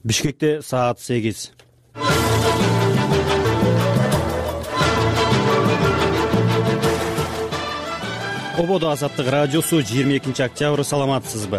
Бишкекте саат 8. Ободо Азаттык радиосу 22 октябрь. Саламатсызбы?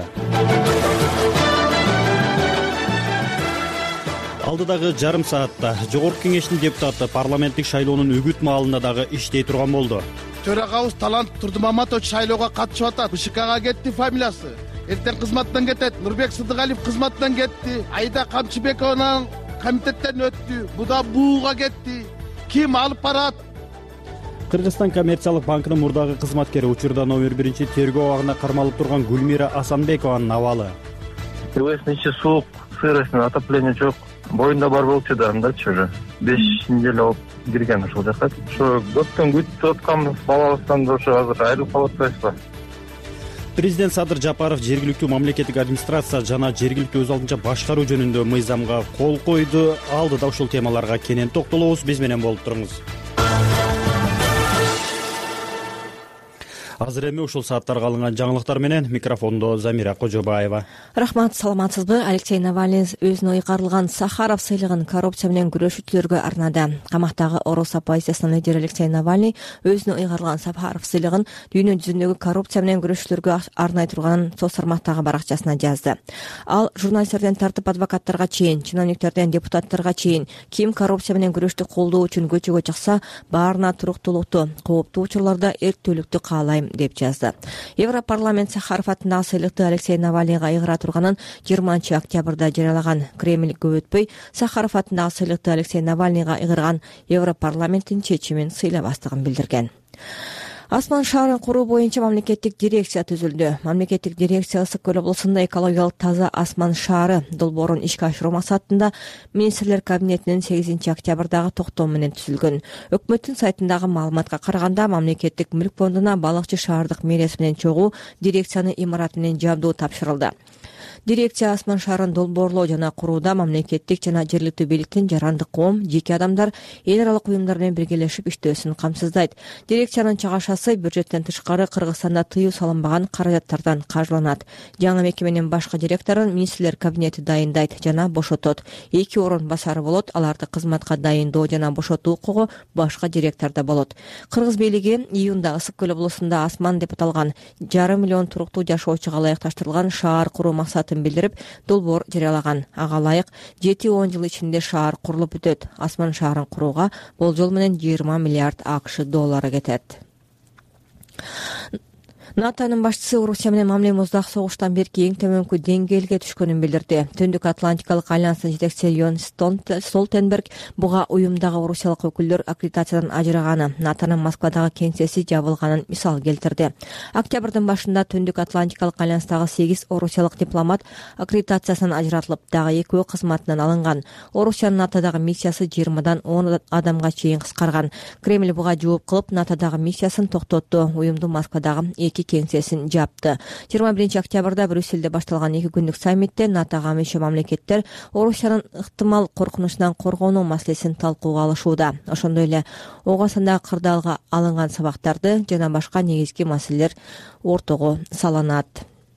Алдыдагы жарым саатта Жогорку Кеңештин депутаты парламенттик шайлоонун үгүт маалында дагы иштей турган болду. Төрагабыз Талант Турдумаматович шайлоого катышып атат. БШКга кетти фамилиясы. Эртең кызматтан кетет. Нурбек Сыдыгалиев кызматтан кетти. Айда Камчыбекованын комитеттен өттү. Буда бууга кетти. Ким алып барат? Кыргызстан коммерциялык банкынын мурдагы кызматкери учурда номер 1 тергөө абагына кармалып турган Гүлмира Асанбекованын абалы. Кыргыздын ичи суук, сырость, отопление жок. Боюнда бар болчу да андачы уже 5 неделе болуп кирген ушул жака. Ошо көптөн күтүп атканбыз балабыздан ошо азыр айрылып калып атпайбызбы? Президент Садыр Жапаров жергиликтүү мамлекеттик администрация жана жергиликтүү өз алдынча башкаруу жөнүндө мыйзамга кол койду. Алдыда ушул темаларга кенен токтолобуз. Биз менен болуп туруңуз. Азыр эми ушул сааттарга алынган жаңылыктар менен микрофондо Замира Кожобаева. Рахмат, саламатсызбы? Алексей Навальный өзүнө ыйгарылган Сахаров сыйлыгын коррупция менен күрөшүүчүлөргө арнады. Камактагы Орус оппозициясынын лидери Алексей Навальный өзүнө ыйгарылган Сахаров сыйлыгын дүйнө жүзүндөгү коррупция менен күрөшүүчүлөргө арнай турганын соц тармактагы баракчасына жазды. Ал журналисттерден тартып адвокаттарга чейин, чиновниктерден депутаттарга чейин ким коррупция менен күрөштү колдоо үчүн көчөгө чыкса, баарына туруктуулукту, кооптуу учурларда эрктүүлүктү каалайм деп жазды. Европарламент Сахаров атындагы сыйлыкты Алексей Навальныйга ыйгара турганын 20 октябрда жарыялаган. Кремль көп өтпөй Сахаров атындагы сыйлыкты Алексей Навальныйга ыйгарган Европарламенттин чечимин сыйлабастыгын билдирген. Асман шаарын куруу боюнча мамлекеттик дирекция түзүлдү. Мамлекеттик дирекция Ысык көл облусунда экологиялык таза Асман шаары долбоорун ишке ашыруу максатында министрлер кабинетинин 8 октябрдагы токтому менен түзүлгөн. Өкмөттүн сайтындагы маалыматка караганда мамлекеттик мүлк фондуна балыкчы шаардык мэриясы менен чогуу дирекцияны имарат менен жабдуу тапшырылды. Дирекция Асман шаарын долбоорлоо жана курууда мамлекеттик жана жергиликтүү бийликтин жарандык коом, жеке адамдар, эл аралык уюмдар менен биргелешип иштөөсүн камсыздайт. Дирекциянын чыгашасы бюджеттен тышкары Кыргызстанда тыюу салынбаган каражаттардан каржыланат. Жаңы мекеменин башкы директорун министрлер кабинети дайындайт жана бошотот. 2 орун басары болот. Аларды кызматка дайындоо жана бошотуу укугу башка директордо болот. Кыргыз бийлиги июнда Ысык көл облусунда Асман деп аталган 5,5 миллион туруктуу жашоочуга ылайыкташтырылган шаар куруу максатын билдирип, долбоор жарыялаган. Ага ылайык 7-10 жыл ичинде шаар курулуп бүтөт. Асман шаарын курууга болжол менен 20 миллиард АКШ доллары кетет. НАТОнун башчысы Орусия менен мамиле муздак согуштан берки эң төмөнкү деңгээлге түшкөнүн билдирди. Түндүк Атлантикалык альянстын жетекчиси Йон Столтенберг буга уюмдагы орусиялык өкүлдөр аккредитациядан ажыраганы, НАТОнун Москвадагы кеңсеси жабылганын мисал келтирди. Октябрдын башында Түндүк Атлантикалык альянстагы 8 орусиялык дипломат аккредитациясынан ажыратылып, дагы 2 кызматынан алынган. Орусиянын НАТОдагы миссиясы 20-дан 10 адамга чейин кыскарган. Кремль буга жооп кылып, НАТОдагы миссиясын токтотту. Уюмдун Москвадагы 2 кеңсесин жапты. 21 октябрда Брюсселде башталган 2 күндүк саммитте НАТОга мүчө мамлекеттер Орусиянын ыктымал коркунучунан коргонуу маселесин талкууга алышууда. Ошондой эле ого сандагы кырдаалга алынган сабактарды жана башка негизги маселелер ортого салынат.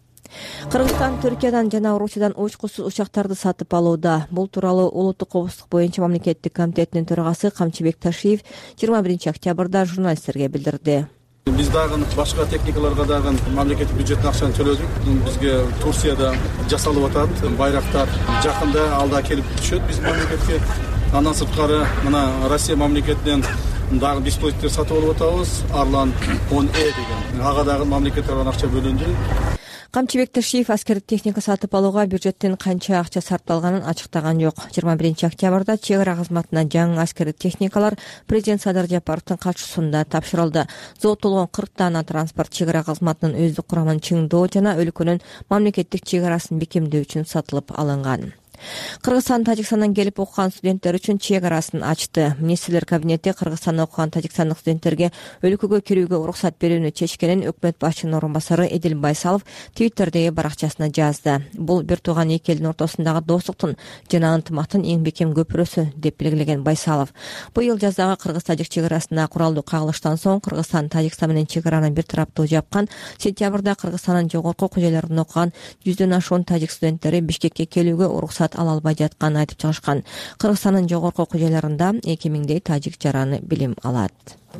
Кыргызстан Түркиядан жана Орусиядан учкусуз учактарды сатып алууда. Бул тууралуу улуттук коопсуздук боюнча мамлекеттик комитетинин төрагасы Камчыбек Ташиев 21 октябрда журналисттерге билдирди. Биз дагы башка техникаларга дагы мамлекеттик бюджеттин акчаны төлөдүк. Бизге Турцияда жасалып атат. Байрактар жакында алда келип түшөт биздин мамлекетке. Андан сырткары мына Россия мамлекетинен дагы беспилотниктер сатып алып атабыз. Арлан 10E деген. Ага дагы мамлекеттерден акча бөлүндү. Камчыбек Ташиев аскердик техника сатып алууга бюджеттен канча акча сарпталганын ачыктаган жок. 21 октябрда чек ара кызматына жаңы аскердик техникалар президент Садыр Жапаровдун катышуусунда тапшырылды. Зооттолгон 40 дана транспорт чек ара кызматынын өздүк курамын чыңдоо жана өлкөнүн мамлекеттик чек арасын бекемдөө үчүн сатылып алынган. Кыргызстан Тажикстандан келип окуган студенттер үчүн чек арасын ачты. Министрлер кабинети Кыргызстанда окуган тажикстандык студенттерге өлкөгө кирүүгө уруксат берүүнү чечкенин өкмөт башчынын орун басары Эдил Байсалов Твиттердеги баракчасына жазды. Бул бир тууган эки элдин ортосундагы достуктун жана ынтымактын эң бекем көпүрөсү деп белгилеген Байсалов. Быйыл жаздагы кыргыз-тажик чек арасында куралдуу кагылыштан соң Кыргызстан Тажикстан менен чек араны бир тараптуу жапкан. Сентябрда Кыргызстандын жогорку окуу жайларында окуган 100дөн ашуун тажик студенттери Бишкекке келүүгө уруксат уруксаат ала албай жатканын айтып чыгышкан. Кыргызстандын жогорку окуу жайларында 2000дей тажик жараны билим алат.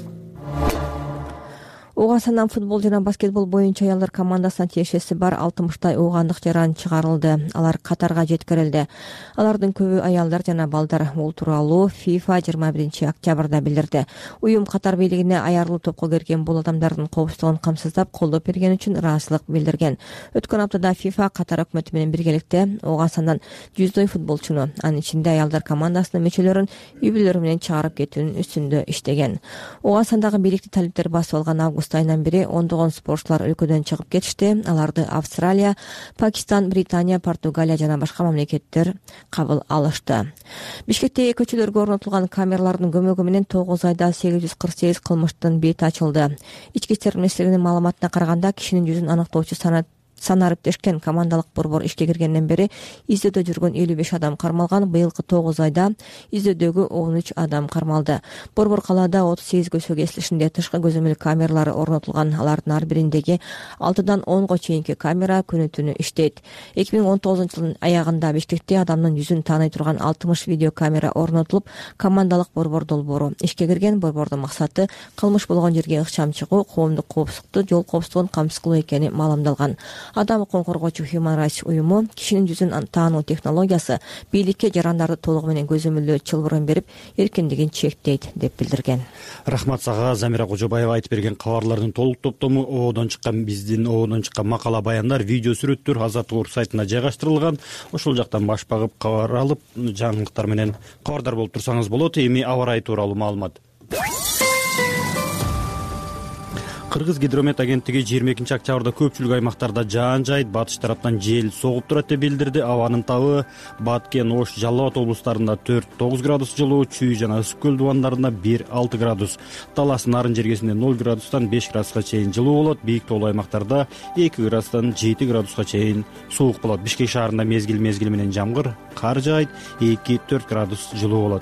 Ооганстандан футбол жана баскетбол боюнча аялдар командасына тиешеси бар 60 оогандык жаран чыгарылды. Алар катарга жеткирилди. Алардын көбү аялдар жана балдар. Бул тууралуу FIFA 21 октябрда билдирди. Уюм Катар бийлигине аярылуу топко кирген бул адамдардын коопсуздугун камсыздап колдоп берген үчүн ыраазычылык билдирген. Өткөн аптада FIFA Катар өкмөтү менен биргеликте Ооганстандан 100 футболчуну, анын ичинде аялдар командасынын мүчөлөрүн үй бүлөлөрү менен чыгарып кетүүнүн үстүндө иштеген. Ооганстандагы бийликти талиптер басып алган август айынан бери ондогон спортчулар өлкөдөн чыгып кетишти. Аларды Австралия, Пакистан, Британия, Португалия жана башка мамлекеттер кабыл алышты. Бишкектеги көчөлөргө орнотулган камералардын көмөгү менен 9 айда 848 кылмыштын бети ачылды. Ички иштер министрлигинин маалыматына караганда, кишинин жүзүн аныктоочу санариптешкен командалык борбор ишке киргенден бери издөөдө жүргөн 55 адам кармалган. Быйылкы 9 айда издөөдөгү 13 адам кармалды. Борбор калаада 38 көчө кесилишинде тышкы көзөмөл камералары орнотулган. Алардын ар бириндеги 6дан 10го чейинки камера күнү түнү иштейт. 2019-жылдын аягында Бишкекте адамдын жүзүн тааный турган 60 видео камера орнотулуп, командалык борбор долбоору ишке кирген. Борбордун максаты кылмыш болгон жерге ыкчам чыгуу, коомдук коопсуздукту, жол коопсуздугун камсыз кылуу экени маалымдалган. Адам укугун коргоочу Human Rights уюму кишинин жүзүн таануу технологиясы бийликке жарандарды толугу менен көзөмөлдөө чылбырын берип, эркиндигин чектейт деп билдирген. Рахмат сага. Замира Кожобаева айтып берген кабарлардын толук топтому биздин оодон чыккан макала баяндар, видео сүрөттөр Азаттык сайтына жайгаштырылган. Ошол жактан баш багып кабар алып, жаңылыктар менен кабардар болуп турсаңыз болот. Эми аба ырайы тууралуу маалымат. Кыргыз гидромет агенттиги 22 октябрда көпчүлүк аймактарда жаан жайт, батыш тараптан жел согуп турат деп билдирди. Абанын табы Баткен, Ош, Жалал Абад облустарында 4-9 градус жылуу, Чүй жана Ысык көл дубандарында 1-6 градус, Таластын нарын жергесинде 0 градустан 5 градуска чейин жылуу болот. Бийик тоолуу аймактарда 2 градустан 7 градуска чейин суук болот. Бишкек шаарында мезгил менен жамгыр, кар жаайт, 2-4 градус жылуу болот.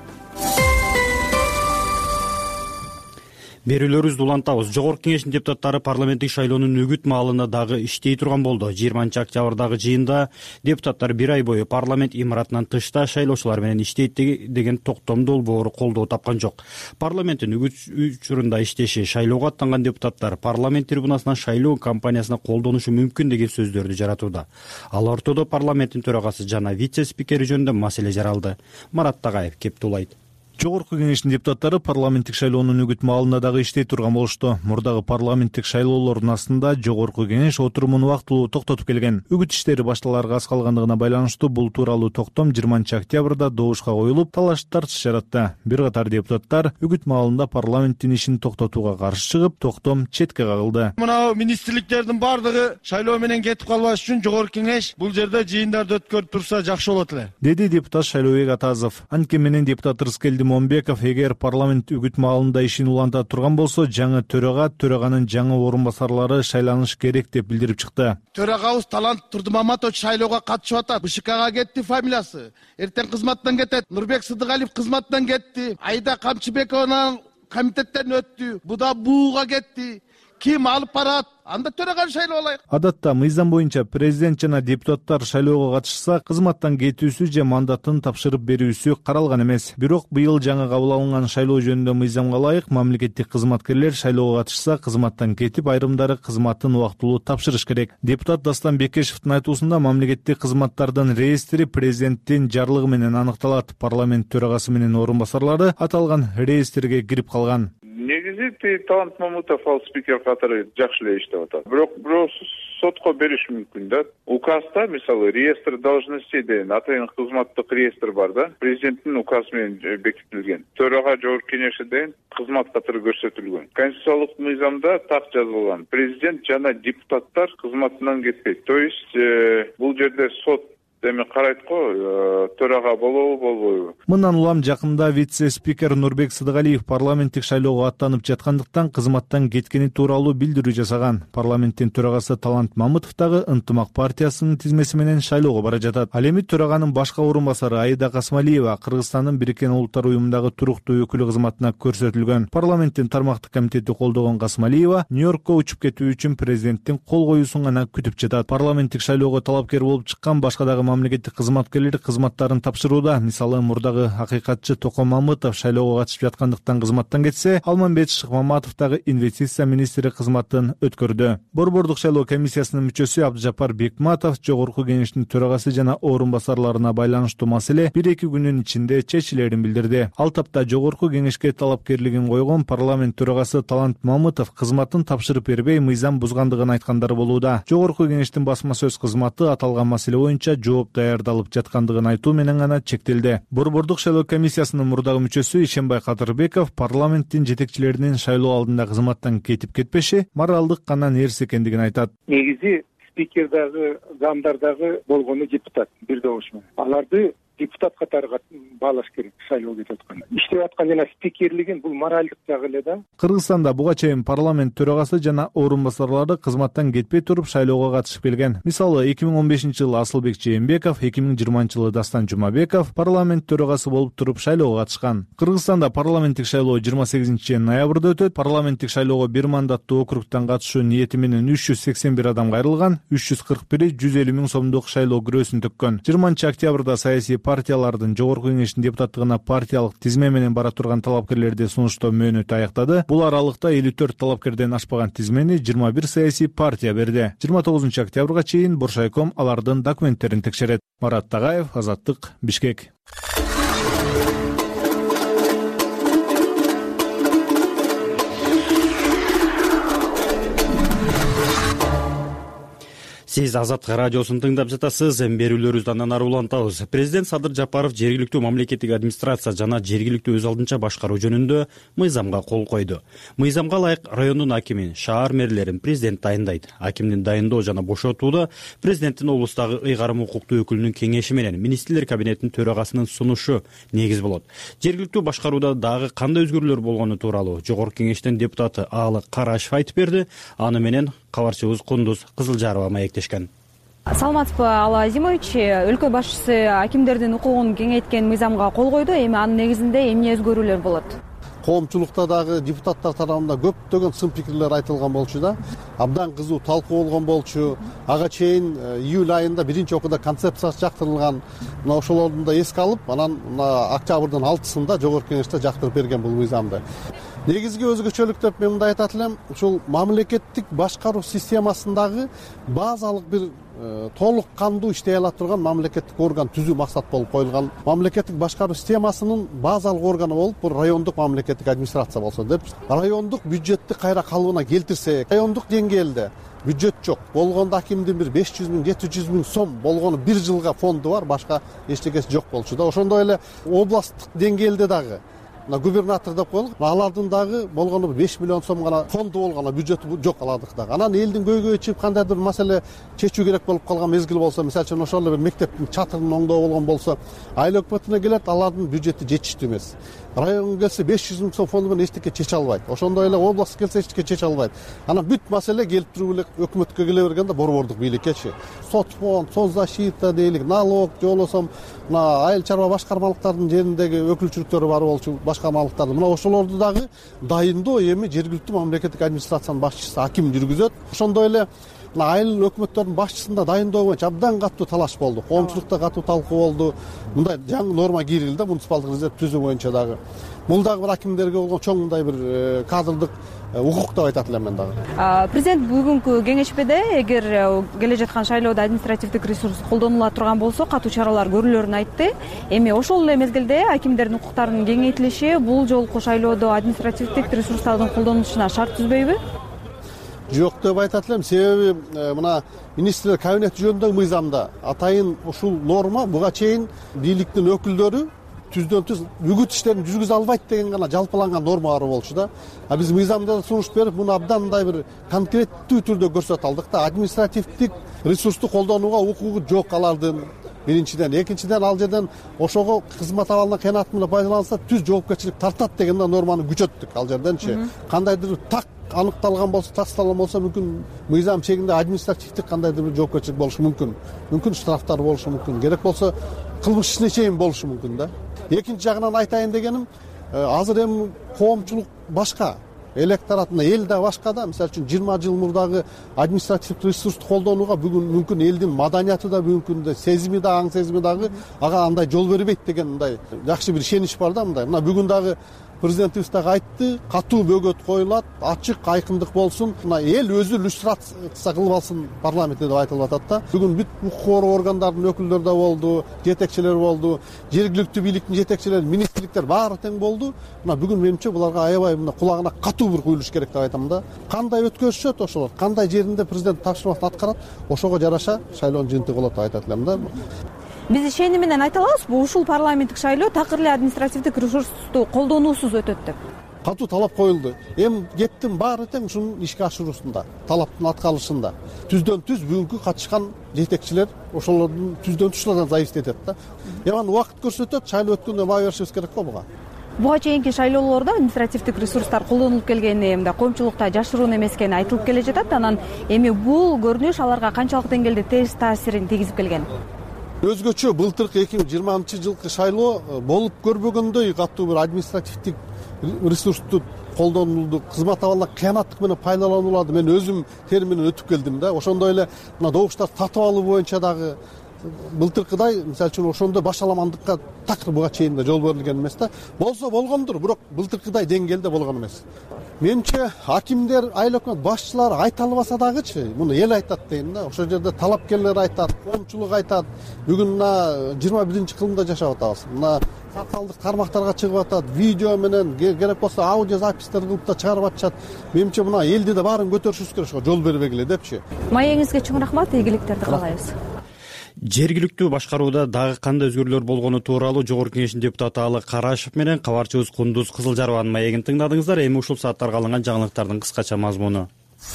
Берүүлөрүбүздү улантабыз. Жогорку кеңештин депутаттары парламенттик шайлоонун үгүт маалында дагы иштей турган болду. 20 октябрдагы жыйында депутаттар 1 ай бою парламент имаратынан тышта шайлоочулар менен иштейт деген токтом долбоору колдоо тапкан жок. Парламенттин үгүт учурунда иштеши, шайлоого аттанган депутаттар парламент трибунасынан шайлоо кампаниясына колдонушу мүмкүн деген сөздөрдү жаратууда. Ал ортодо парламенттин төрагасы жана вице-спикери жөнүндө маселе жаралды. Марат Тагайев кептулайт. Жогорку кеңештин депутаттары парламенттик шайлоонун үгүт маалында дагы иштей турган болушту. Мурдагы парламенттик шайлоолордун астында жогорку кеңеш отурумун убактылуу токтотуп келген. Үгүт иштери башталарга аз калгандыгына байланыштуу бул тууралуу токтом 20 октябрда добушка коюлуп, талаш тартыш жаратты. Бир катар депутаттар үгүт маалында парламенттин ишин токтотууга каршы чыгып, токтом четке кагылды. Мына министрликтердин бардыгы шайлоо менен кетип калбаш үчүн жогорку кеңеш бул жерде жыйындарды өткөрүп турса жакшы болот эле, деди депутат Шайлообек Атазов. Анткени менен депутат Рыскелди Момбеков эгер парламент үгүт маалында ишин уланта турган болсо, жаңы төраганын жаңы орун басарлары шайланыш керек деп билдирип чыкты. Төрагабыз Талант Турдумаматович шайлоого катышып атат. БШКга кетти фамилиясы. Эртең кызматтан кетет. Нурбек Сыдыгалиев кызматтан кетти. Айда Камчыбековнан комитеттен өттү. Буда бууга кетти. Ким алып барат? Анда төраган шайлоо алайык. Адатта мыйзам боюнча президент жана депутаттар шайлоого катышса, кызматтан кетүүсү же мандатын тапшырып берүүсү каралган эмес. Бирок быйыл жаңы кабыл алынган шайлоо жөнүндө мыйзамга ылайык мамлекеттик кызматкерлер шайлоого катышса, кызматтан кетип, айрымдары кызматын убактылуу тапшырыш керек. Депутат Дастан Бекешевдин айтуусунда мамлекеттик кызматтардын реестри президенттин жарлыгы менен аныкталат. Парламент төрагасы менен орун басарлары аталган реестрге кирип калган. Негизи Талант Мамутов ал спикер катары жакшы эле иштеп атат. Бирок сотко бериш мүмкүн да. Указда, мисалы, реестр должностей деген атайын кызматтык реестр бар да. Президенттин указы менен бекитилген. Төрага жогорку кеңеши деген кызмат катары көрсөтүлгөн. Конституциялык мыйзамда так жазылган. Президент жана депутаттар кызматынан кетпейт. То есть бул жерде сот эми карайт го, төрага болобу болбойбу. Мындан улам жакында вице спикер Нурбек Сыдыгалиев парламенттик шайлоого аттанып жаткандыктан кызматтан кеткени тууралуу билдирүү жасаган. Парламенттин төрагасы Талант Мамытов дагы Ынтымак партиясынын тизмеси менен шайлоого бара жатат. Ал эми төраганын башка орун басары Аида Касмалиева Кыргызстандын Бириккен Улуттар уюмундагы туруктуу өкүлү кызматына көрсөтүлгөн. Парламенттин тармактык комитети колдогон Касмалиева Нью-Йоркко учуп кетүү үчүн президенттин кол коюусун гана күтүп жатат. Парламенттик шайлоого талапкер болуп чыккан башка дагы мамлекеттик кызматкерлер кызматтарын тапшырууда. Мисалы, мурдагы акыйкатчы Током Мамытов шайлоого катышып жаткандыктан кызматтан кетсе, Алмамбет Шыкмаматов дагы инвестиция министри кызматын өткөрдү. Борбордук шайлоо комиссиясынын мүчөсү Абдыжапар Бекматов жогорку кеңештин төрагасы жана орун басарларына байланыштуу маселе 1-2 күнүн ичинде чечилерин билдирди. Ал тапта жогорку кеңешке талапкерлигин койгон парламент төрагасы Талант Мамытов кызматын тапшырып бербей мыйзам бузгандыгын айткандары болууда. Жогорку кеңештин басма сөз кызматы аталган маселе боюнча жооп даярдалып жаткандыгын айтуу менен гана чектелди. Борбордук шайлоо комиссиясынын мурдагы мүчөсү Ишенбай Кадырбеков парламенттин жетекчилеринин шайлоо алдында кызматтан кетип кетпеши моралдык гана нерсе экендигин айтат. Негизи спикер дагы, замдар дагы болгону депутат бир добуш менен. Аларды депутат катары баалаш керек шайлоого кетип атканда. Иштеп аткан жана спикерлигин бул моралдык жагы эле да. Кыргызстанда буга чейин парламент төрагасы жана орун басарлары кызматтан кетпей туруп шайлоого катышып келген. Мисалы 2015-жылы Асылбек Жээнбеков, 2020-жылы Дастан Жумабеков парламент төрагасы болуп туруп шайлоого катышкан. Кыргызстанда парламенттик шайлоо 28 ноябрда өтөт. Парламенттик шайлоого бир мандаттуу округтан катышуу ниети менен 381 адам кайрылган, 341 150 миң сомдук шайлоо күрөөсүн төккөн. 20 октябрда саясий партиялардын жогорку кеңештин депутаттыгына партиялык тизме менен бара турган талапкерлерди сунуштоо мөөнөтү аяктады. Бул аралыкта 54 талапкерден ашпаган тизмени 21 саясий партия берди. 29 октябрга чейин Боршайком алардын документтерин текшерет. Марат Тагаев, Азаттык, Бишкек. Сиз Азаттык радиосун тыңдап жатасыз. Берүүлөрүбүздү андан ары улантабыз. Президент Садыр Жапаров жергиликтүү мамлекеттик администрация жана жергиликтүү өз алдынча башкаруу жөнүндө мыйзамга кол койду. Мыйзамга ылайык райондун акимин, шаар мэрлерин президент дайындайт. Акимдин дайындоо жана бошотууда президенттин облустагы ыйгарым укуктуу өкүлүнүн кеңеши менен министрлер кабинетинин төрагасынын сунушу негиз болот. Жергиликтүү башкарууда дагы кандай өзгөрүүлөр болгону тууралуу жогорку кеңештин депутаты Аалы Карашев айтып берди. Аны менен кабарчыбыз Кундуз Кызылжарова маектешкен. Саламатсызбы, Ала Азимович. Өлкө башчысы акимдердин укугун кеңейткен мыйзамга кол койду. Эми анын негизинде эмне өзгөрүүлөр болот? Коомчулукта дагы депутаттар тарабында көптөгөн сын пикирлер айтылган болчу да. Абдан кызуу талкуу болгон болчу. Ага чейин июль айында биринчи окууда концепциясы жактырылган. Мына ошолорду да эске алып, анан октябрдын 6-сында жогорку кеңеште жактырып берген бул мыйзамды. Негизги өзгөчөлүк деп мен мындай айтат элем, ушул мамлекеттик башкаруу системасындагы базалык бир толук кандуу иштей ала турган мамлекеттик орган түзүү максат болуп коюлган. Мамлекеттик башкаруу системасынын базалык органы болуп бул райондук мамлекеттик администрация болсо деп, райондук бюджетти кайра калыбына келтирсек, райондук деңгээлде бюджет жок. Болгондо акимдин бир 500 миң, 700 миң сом болгону бир жылга фонду бар, башка эчтекеси жок болчу да. Ошондой эле областтык деңгээлде дагы губернатор деп коелук, алардын дагы болгону 5 миллион сом гана фонду болгон, бюджети жок алардык дагы. Анан элдин көйгөйү чыгып кандайдыр маселе чечүү керек болуп калган мезгил болсо, мисалы үчүн ошол эле бир мектептин чатырын оңдоо болгон болсо, айыл өкмөтүнө келет, алардын бюджети жетиштүү эмес. Районго келсе 500 миң сом фонду менен эчтеке чече албайт. Ошондой эле област келсе эчтеке чече албайт. Анан бүт маселе келип туруп эле өкмөткө келе бергенде борбордук бийликкечи. Сот фонд, соцзащита дейлик, налог, же болбосо мына айыл чарба башкармалыктардын жериндеги өкүлчүлүктөрү бар болчу, башка малыктарды. Мына ошолорду дагы дайындоо эми жергиликтүү мамлекеттик администрациянын башчысы аким жүргүзөт. Ошондой эле айыл өкмөттөрдүн башчысында дайындоо боюнча абдан катуу талаш болду. Коомчулукта катуу талкуу болду. Мындай жаңы норма кирилди, муниципалдык резерв түзүү боюнча дагы. Бул дагы бир акимдерге болгон чоң мындай бир кадрдык укук деп айтат элем мен дагы. Президент бүгүнкү кеңешмеде эгер келе жаткан шайлоодо административдик ресурс колдонула турган болсо, катуу чаралар көрүлөрүн айтты. Эми ошол эле мезгилде акимдердин укуктарынын кеңейтилиши бул жолку шайлоодо административдик ресурстардын колдонулушуна шарт түзбөйбү? Жок деп айтат элем, себеби мына министрлер кабинети жөнүндөгү мыйзамда атайын ушул норма буга чейин бийликтин өкүлдөрү түздөн түз үгүт иштерин жүргүзө албайт деген гана жалпыланган норма бар болчу да. Биз мыйзамда сунуш берип, муну абдан мындай бир конкреттүү түрдө көрсөтө алдык да. Административдик ресурсту колдонууга укугу жок алардын. биринчиден. Экинчиден, ал жерден ошого кызмат абалына кыянат менен пайдаланса түз жоопкерчилик тартат деген норманы күчөттүк ал жерденчи. Кандайдыр так аныкталган болсо, тасталган болсо мүмкүн мыйзам чегинде административдик кандайдыр бир жоопкерчилик болушу мүмкүн. Мүмкүн штрафтар болушу мүмкүн. Керек болсо кылмыш ишине чейин болушу мүмкүн да. Экинчи жагынан айтайын дегеним, азыр эми коомчулук башка, электоратына эл да башка да. Мисалы үчүн 20 жыл мурдагы административдик ресурсту колдонууга бүгүн мүмкүн элдин маданияты да бүгүнкү күндө сезими да, аң сезими дагы ага андай жол бербейт деген мындай жакшы бир ишенич бар да. Мына бүгүн дагы президентибиз дагы айтты, катуу бөгөт коюлат, ачык, айкындык болсун. Мына эл өзү иллюстрация кылып алсын парламентте деп айтылып атат да. Бүгүн бүт укук коргоо органдарынын өкүлдөрү да болду, жетекчилер болду, жергиликтүү бийликтин жетекчилери, министрликтер баары тең болду. Мына бүгүн менимче буларга аябай мына кулагына катуу бир куюлуш керек деп айтам да. Кандай өткөзүшөт ошолор, кандай жеринде президент тапшырмасын аткарат, ошого жараша шайлоонун жыйынтыгы болот деп айтат элем да. Биз ишени менен айта алабызбы, ушул парламенттик шайлоо такыр эле административдик ресурсту колдонуусуз өтөт деп? Катуу талап коюлду. Эми кептин баары тең ушунун ишке ашыруусунда, талаптын аткарылышында. Түздөн түз бүгүнкү катышкан жетекчилер ошолордун түздөн түз зависит этет да. Эми убакыт көрсөтөт, шайлоо өткөндө баа беришибиз керек го буга. Буга чейинки шайлоолордо административдик ресурстар колдонулуп келгени, эмне коомчулукта жашыруун эмес экени айтылып келе жатат. Анан эми бул көрүнүш аларга канчалык деңгээлде терс таасирин тийгизип келген? Өзгөчө былтыркы 2020-жылкы шайлоо болуп көрбөгөндөй катуу бир административдик ресурсту колдонулду, кызмат абалына кыянаттык менен пайдаланууларды мен өзүм терминин өтүп келдим да. Ошондой эле мына добуштар татып алуу боюнча дагы былтыркыдай, мисалы үчүн ошондой башаламандыкка такыр буга чейин да жол берилген эмес да. Болсо болгондур, бирок былтыркыдай деңгээлде болгон эмес. Менимче акимдер, айыл өкмөт башчылары айта албаса дагычы, муну эл айтат дейм да. Ошол жерде талапкерлер айтат, коомчулук айтат. Бүгүн мына 21-кылымда жашап атабыз. Мына социалдык тармактарга чыгып атат, видео менен, керек болсо аудио запистер кылып да чыгарып атышат. Менимче мына элди да баарын көтөрүшүбүз керек, ошого жол бербегиле депчи. Маегиңизге чоң рахмат, ийгиликтерди каалайбыз. Жергиликтүү башкарууда дагы кандай өзгөрүүлөр болгону тууралуу Жогорку Кеңештин депутаты Алы Карашев менен кабарчыбыз Кундуз Кызылжарованын маегин тыңдадыңыздар. Эми ушул сааттарга алынган жаңылыктардын кыскача мазмуну.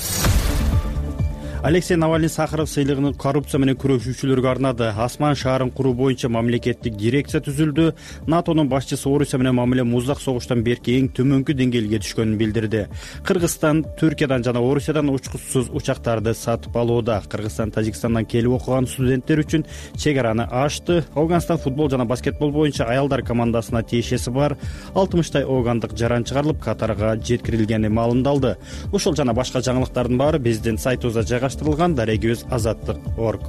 Алексей Навальный Сахаров сыйлыгын коррупция менен күрөшүүчүлөргө арнады. Асман шаарын куруу боюнча мамлекеттик дирекция түзүлдү. НАТОнун башчысы Орусия менен мамиле муздак согуштан берки эң төмөнкү деңгээлге түшкөнүн билдирди. Кыргызстан Түркиядан жана Орусиядан учкучсуз учактарды сатып алууда. Кыргызстан Тажикстандан келип окуган студенттер үчүн чек араны ачты. Афганстан футбол жана баскетбол боюнча аялдар командасына тиешеси бар 60 оогандык жаран чыгарылып, Катарга жеткирилгени маалымдалды. Ушул жана башка жаңылыктардын баары биздин сайтыбызда жайгаштырылган. Дарегибиз азаттык.org.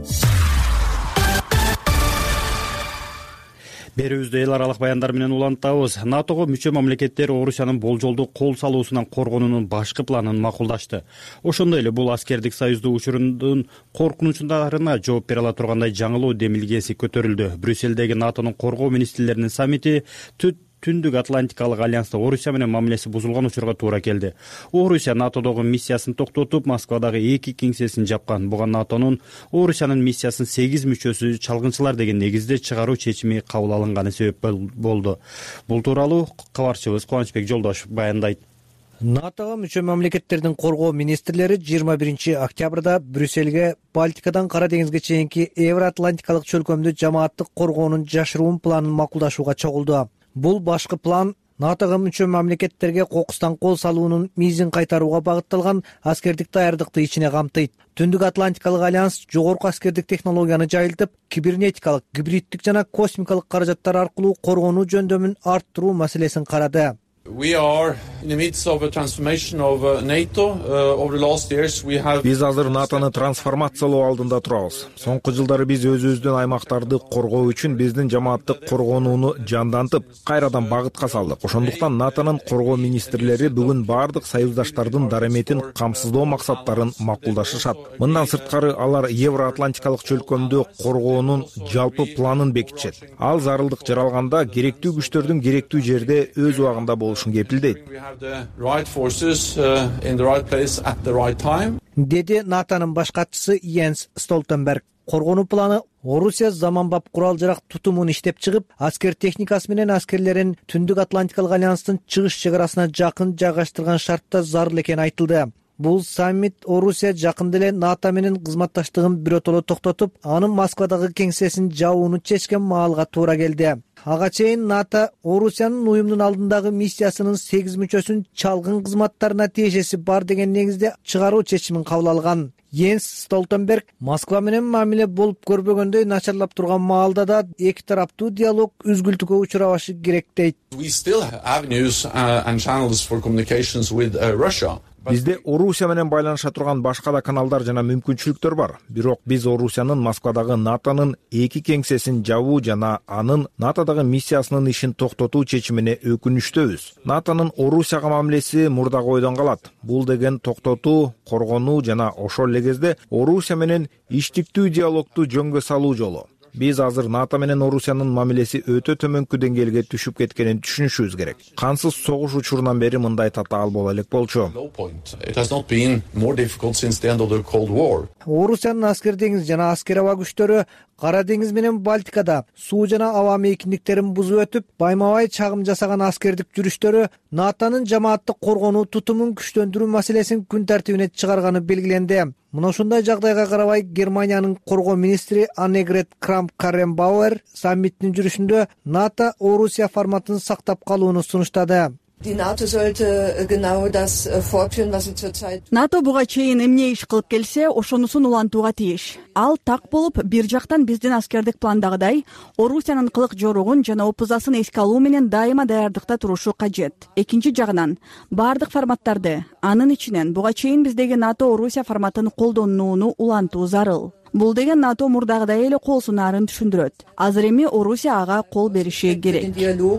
Берүүбүздү эл аралык баяндар менен улантабыз. НАТОго мүчө мамлекеттер Орусиянын болжолдуу кол салуусунан коргонуунун башкы планын макулдашты. Ошондой эле бул аскердик союздуу учурунун коркунучундарына жооп бере ала тургандай жаңылоо демилгеси көтөрүлдү. Брюссельдеги НАТОнун коргоо министрлеринин саммити Түндүк Атлантикалык альянста Орусия менен мамилеси бузулган учурга туура келди. Орусия НАТОдогу миссиясын токтотуп, Москвадагы 2 кеңсесин жапкан. Буга НАТОнун Орусиянын миссиясын 8 мүчөсү чалгынчылар деген негизде чыгаруу чечими кабыл алынганы себеп болду. Бул тууралуу кабарчыбыз Кубанычбек Жолдошев баяндайт. НАТОго мүчө мамлекеттердин коргоо министрлери 21 октябрда Брюссельге Балтикадан Кара деңизге чейинки Евроатлантикалык чөлкөмдү жамааттык коргоонун жашыруун планын макулдашууга чогулду. Бул башкы план НАТОго мүчө мамлекеттерге кокустан кол салуунун мизин кайтарууга багытталган аскердик даярдыкты ичине камтыйт. Түндүк Атлантикалык альянс жогорку аскердик технологияны жайылтып, кибернетикалык, гибриддик жана космикалык каражаттар аркылуу коргонуу жөндөмүн арттыруу маселесин карады. Биз азыр НАТОну трансформациялоо алдында турабыз. Соңку жылдары биз өзүбүздүн аймактарды коргоо үчүн биздин жамааттык коргонууну жандантып, кайрадан багытка салдык. Ошондуктан НАТОнун коргоо министрлери бүгүн бардык союздаштардын дараметин камсыздоо максаттарын макулдашышат. Мындан сырткары алар Евроатлантикалык чөлкөмдү коргоонун жалпы планын бекитишет. Ал зарылдык жаралганда керектүү күчтөрдүн керектүү жерде өз убагында болушун кепилдейт, деди НАТОнун баш катчысы Йенс Столтенберг. Коргонуу планы Орусия заманбап курал-жарак тутумун иштеп чыгып, аскер техникасы менен аскерлерин Түндүк Атлантикалык альянстын чыгыш чек арасына жакын жайгаштырган шартта зарыл экени айтылды. Бул саммит Орусия жакында эле НАТО менен кызматташтыгын биротоло токтотуп, анын Москвадагы кеңсесин жабууну чечкен маалга туура келди. Ага чейин НАТО Орусиянын уюмдун алдындагы миссиясынын 8 мүчөсүн чалгын кызматтарына тиешеси бар деген негизде чыгаруу чечимин кабыл алган. Йенс Столтенберг Москва менен мамиле болуп көрбөгөндөй начарлап турган маалда да эки тараптуу диалог үзгүлтүккө учурабашы керек дейт. Бизде Орусия менен байланыша турган башка да каналдар жана мүмкүнчүлүктөр бар. Бирок биз Орусиянын Москвадагы НАТОнун эки кеңсесин жабуу жана анын НАТОдагы миссиясынын ишин токтотуу чечимине өкүнүчтөбүз. НАТОнун Орусияга мамилеси мурдагы ойдон калат. Бул деген токтотуу, коргонуу жана ошол эле кезде Орусия менен иштиктүү диалогду жөнгө салуу жолу. Биз азыр НАТО менен Орусиянын мамилеси өтө төмөнкү деңгээлге түшүп кеткенин түшүнүшүбүз керек. Кансыз согуш учурунан бери мындай татаал боло элек болчу. Орусиянын аскер деңиз жана аскер аба күчтөрү Кара деңиз менен Балтикада суу жана аба мейкиндиктерин бузуп өтүп, байма-бай чагым жасаган аскердик жүрүштөрү НАТОнун жамааттык коргонуу тутумун күчтөндүрүү маселесин күн тартибине чыгарганы белгиленди. Мына ушундай жагдайга карабай Германиянын коргоо министри Аннегрет Крамп-Карренбауэр саммиттин жүрүшүндө НАТО Орусия форматын сактап калууну сунуштады. НАТО буга чейин эмне иш кылып келсе, ошонусун улантууга тийиш. Ал так болуп, бир жактан биздин аскердик пландагыдай Орусиянын кылык жоругун жана опузасын эске алуу менен дайыма даярдыкта турушу кажет. Экинчи жагынан, бардык форматтарды, анын ичинен буга чейин биздеги НАТО Орусия форматын колдонууну улантуу зарыл. Бул деген НАТО мурдагыдай эле кол сунаарын түшүндүрөт. Азыр эми Орусия ага кол бериши керек.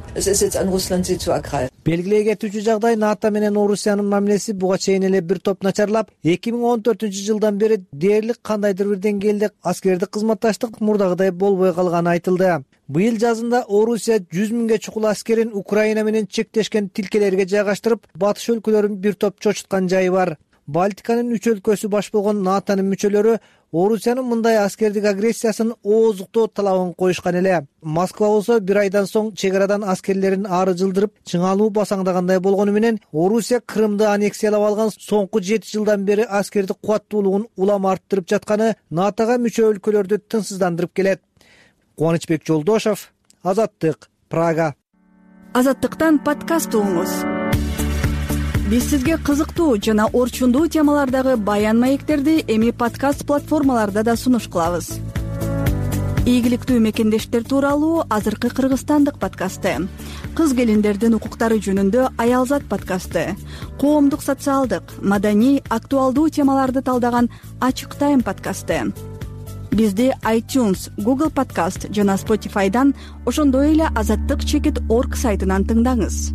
Белгилей кетүүчү жагдай, НАТО менен Орусиянын мамилеси буга чейин эле бир топ начарлап, 2014-жылдан бери дээрлик кандайдыр бир деңгээлде аскердик кызматташтык мурдагыдай болбой калганы айтылды. Быйыл жазында Орусия 100 миңге чукул аскерин Украина менен чектешкен тилкелерге жайгаштырып, батыш өлкөлөрүн бир топ чочуткан жайы бар. Балтиканын 3 өлкөсү баш болгон НАТОнун мүчөлөрү Орусиянын мындай аскердик агрессиясын ооздуктоо талабын коюшкан эле. Москва болсо бир айдан соң чек арадан аскерлерин ары жылдырып, чыңалуу басаңдагандай болгону менен Орусия Крымды аннексиялап алган соңку 7 жылдан бери аскердик кубаттуулугун улам арттырып жатканы НАТОга мүчө өлкөлөрдү тынчсыздандырып келет. Кубанычбек Жолдошов, Азаттык, Прага. Азаттыктан подкаст угуңуз. Биз сизге кызыктуу жана орчундуу темалардагы баян маектерди эми подкаст платформаларда да сунуш кылабыз. Ийгиликтүү мекендештер тууралуу азыркы кыргызстандык подкасты, кыз келиндердин укуктары жөнүндө Аялзат подкасты, коомдук социалдык, маданий, актуалдуу темаларды талдаган Ачык Тайм подкасты. Бизди iTunes, Google Podcast жана Spotify'дан, ошондой эле azattik.org сайтынан тыңдаңыз.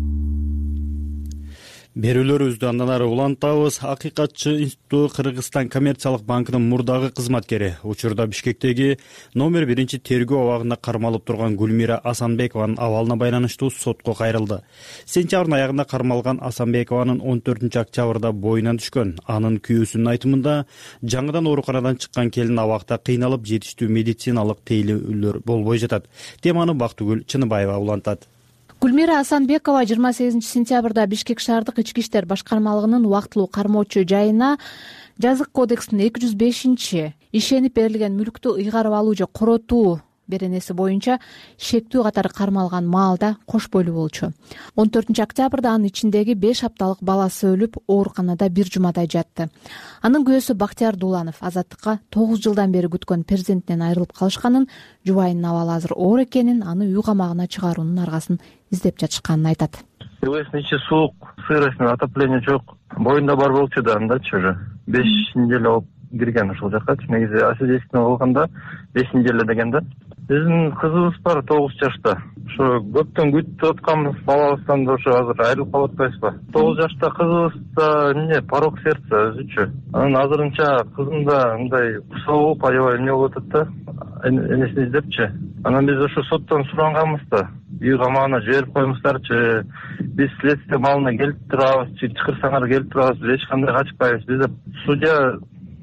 Берүүлөрүбүздү андан ары улантабыз. Акыйкатчы институту Кыргызстан коммерциялык банкынын мурдагы кызматкери, учурда Бишкектеги номер 1 тергөө абагында кармалып турган Гүлмира Асанбекованын абалына байланыштуу сотко кайрылды. Сентябрдын аягында кармалган Асанбекованын 14 октябрда боюнан түшкөн. Анын күйөөсүнүн айтымында жаңыдан ооруканадан чыккан келин абакта кыйналып, жетиштүү медициналык тейлөөлөр болбой жатат. Теманы Бактыгүл Чыныбаева улантат. Гүлмира Асанбекова 28 сентябрда Бишкек шаардык ички иштер башкармалыгынын убактылуу кармоочу жайына жазык кодекстин 205 ишенип берилген мүлктү ыйгарып алуу же коротуу беренеси боюнча шектүү катары кармалган маалда кош бойлуу болчу. 14 октябрда анын ичиндеги 5 апталык баласы өлүп, ооруканада бир жумадай жатты. Анын күйөөсү Бактияр Дуланов Азаттыкка 9 жылдан бери күткөн перзентинен айрылып калышканын, жубайынын абалы азыр оор экенин, аны үй камагына чыгаруунун аргасын издеп жатышканын айтат. Эвесин ичи суук, сырость, отопление жок. Боюнда бар болчу да андачы уже 5 неделе болуп кирген ошол жакка. Негизи освидетельствование болгондо 5 неделе деген да. Биздин кызыбыз бар 9 жашта. Ошо көптөн күтүп атканбыз балабыздан да ошо азыр айрылып калып атпайбызбы? 9 жашта кызыбыз да эмне порок сердца өзүчү. Анан азырынча кызымда мындай кусоолуп, аябай эмне болуп атат да, энесин издепчи. Анан биз ошо соттон суранганбыз да, үй камагына жиберип коюңуздарчы, биз следствие малына келип турабыз, чакырсаңар келип турабыз, биз эч кандай качпайбыз. Бизде судья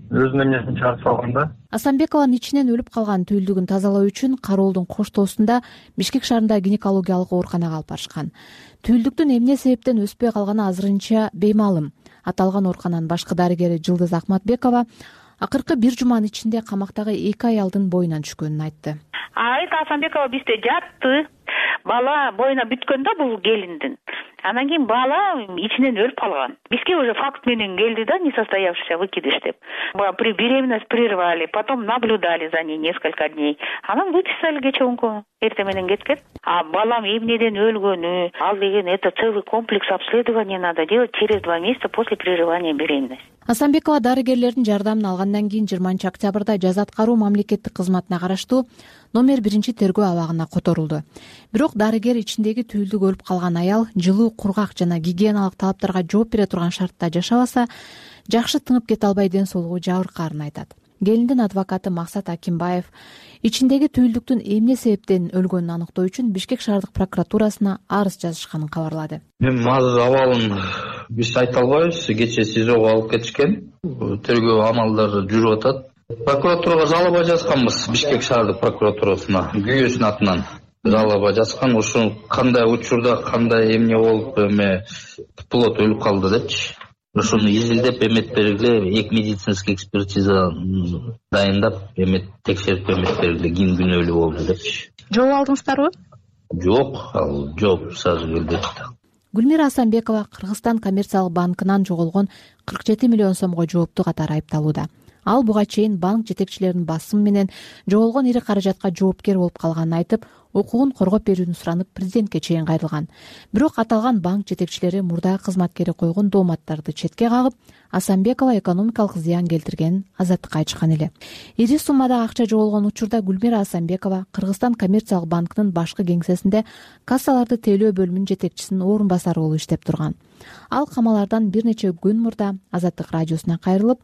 өзүнүн эмнесин чыгарып салган да. Асанбекованын ичинен өлүп калган түйүлдүгүн тазалоо үчүн Кароолдун коштоосунда Бишкек шаарында гинекологиялык ооруканага алып барышкан. Түйүлдүктүн эмне себептен өспөй калганы азырынча беймаалым. Аталган оорукананын башкы дарыгери Жылдыз Акматбекова акыркы бир жуманын ичинде камактагы 2 аялдын боюнан түшкөнүн айтты. Айта Асанбекова бизде жатты. Бала боюна бүткөн да бул келиндин. Анан кийин бала ичинен өлүп калган. Бизге уже факт менен келди да, несостоявшийся выкидыш деп. Беременность прервали, потом наблюдали за ней несколько дней. Анан выписали кечеунку. Эртең менен кеткен. А балам эмнеден өлгөнү, ал деген это целый комплекс обследования надо делать через 2 месяца после прерывания беременности. Асанбекова дарыгерлердин жардамын алгандан кийин 20 октябрда жаза аткаруу мамлекеттик кызматына караштуу номер 1 тергөө абагына которулду. Бирок дарыгер ичиндеги түйүлдүк өлүп калган аял жылуу, кургак жана гигиеналык талаптарга жооп бере турган шартта жашабаса, жакшы тыңып кете албай ден соолугу жабыркаарын айтат. Келиндин адвокаты Максат Акимбаев ичиндеги түйүлдүктүн эмне себептен өлгөнүн аныктоо үчүн Бишкек шаардык прокуратурасына арыз жазышканын кабарлады. Эми азыр абалын биз айта албайбыз. Кечээ СИЗОго алып кетишкен. Тергөө амалдары жүрүп атат. Прокуратурага жалоба жазганбыз. Бишкек шаардык прокуратурасына күйөөсүнүн атынан жалоба жазган. Ушул кандай учурда кандай эмне болуп эме плод өлүп калды депчи. Ошону изилдеп эмет бергиле, эки медицинский экспертиза дайындап, эмет текшерип эмет бергиле, ким күнөөлүү болду депчи. Жооп алдыңыздарбы? Жок, ал жооп сразу келди. Гүлмира Асанбекова Кыргызстан коммерциялык банкынан жоголгон 47 миллион сомго жооптуу катары айыпталууда. Ал буга чейин банк жетекчилеринин басым менен жоголгон ири каражатка жоопкер болуп калганын айтып, укугун коргоп берүүнү суранып президентке чейин кайрылган. Бирок аталган банк жетекчилери мурдагы кызматкери койгон дооматтарды четке кагып, Асанбекова экономикалык зыян келтиргенин азаттыкка айтышкан эле. Ири суммада акча жоголгон учурда Гүлмира Асанбекова Кыргызстан коммерциялык банкынын башкы кеңсесинде кассаларды тейлөө бөлүмүнүн жетекчисинин орун басары болуп иштеп турган. Ал камалардан бир нече күн мурда Азаттык радиосуна кайрылып,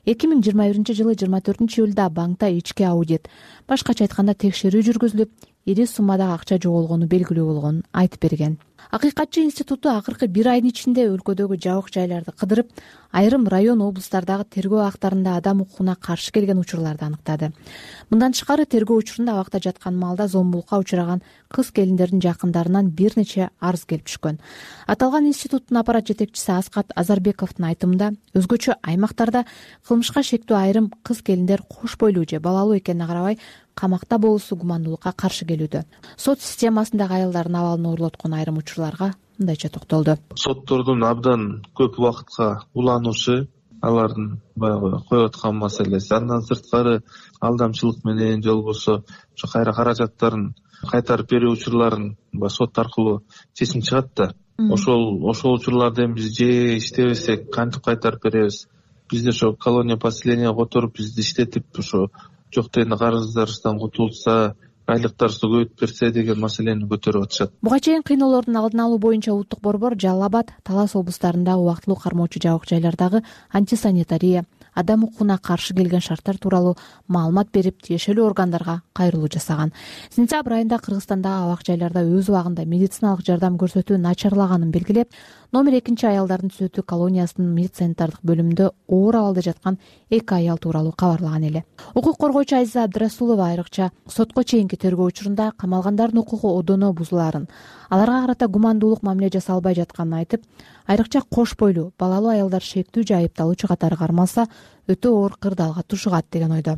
2021-жылы 24-июлда банкта ички аудит, башкача айтканда текшерүү жүргүзүлүп, ири суммадагы акча жоголгону белгилүү болгонун айтып берген. Акыйкатчы институту акыркы 1 айдын ичинде өлкөдөгү жабык жайларды кыдырып, айрым район облустардагы тергөө актарында адам укугуна каршы келген учурларды аныктады. Мындан тышкары тергөө учурунда абакта жаткан маалда зомбулукка учураган кыз келиндердин жакындарынан бир нече арыз келип түшкөн. Аталган институттун аппарат жетекчиси Аскат Азарбековдун айтымында, өзгөчө аймактарда кылмышка шектүү айрым кыз келиндер кош бойлуу же балалуу экенине карабай камакта болуусу гумандуулукка каршы келүүдө. Сот системасындагы аялдардын абалын оорлоткон айрым учурларга мындайча токтолду. Соттордун абдан көп убакытка уланушу, алардын баягы коюп аткан маселеси, андан сырткары алдамчылык менен же болбосо ошо кайра каражаттарын кайтарып берүү учурларын сот аркылуу чечим чыгат да. Ошол учурларды эми биз же иштебесек кантип кайтарып беребиз? Бизде ошо колония поселения которуп бизди иштетип ошо жок дегенде карыздарыбыздан кутулса, айлыктарыбызды көбөйтүп берсе деген маселени көтөрүп атышат. Буга чейин кыйноолордун алдын алуу боюнча улуттук борбор Жалал Абад, Талас облустарындагы убактылуу кармоочу жабык жайлардагы антисанитария, адам укугуна каршы келген шарттар тууралуу маалымат берип, тиешелүү органдарга кайрылуу жасаган. Сентябрь айында Кыргызстандагы абак жайларда өз убагында медициналык жардам көрсөтүү начарлаганын белгилеп, номер 2 аялдардын түзөтүү колониясынын медсанитардык бөлүмүндө оор абалда жаткан 2 аял тууралуу кабарлаган эле. Укук коргоочу Азиза Абдрасулова айрыкча сотко чейинки тергөө учурунда камалгандардын укугу одоно бузулаарын, аларга карата гумандуулук мамиле жасалбай жатканын айтып, айрыкча кош бойлуу, балалуу аялдар шектүү же айыпталуучу катары кармалса, өтө оор кырдаалга тушугат деген ойдо.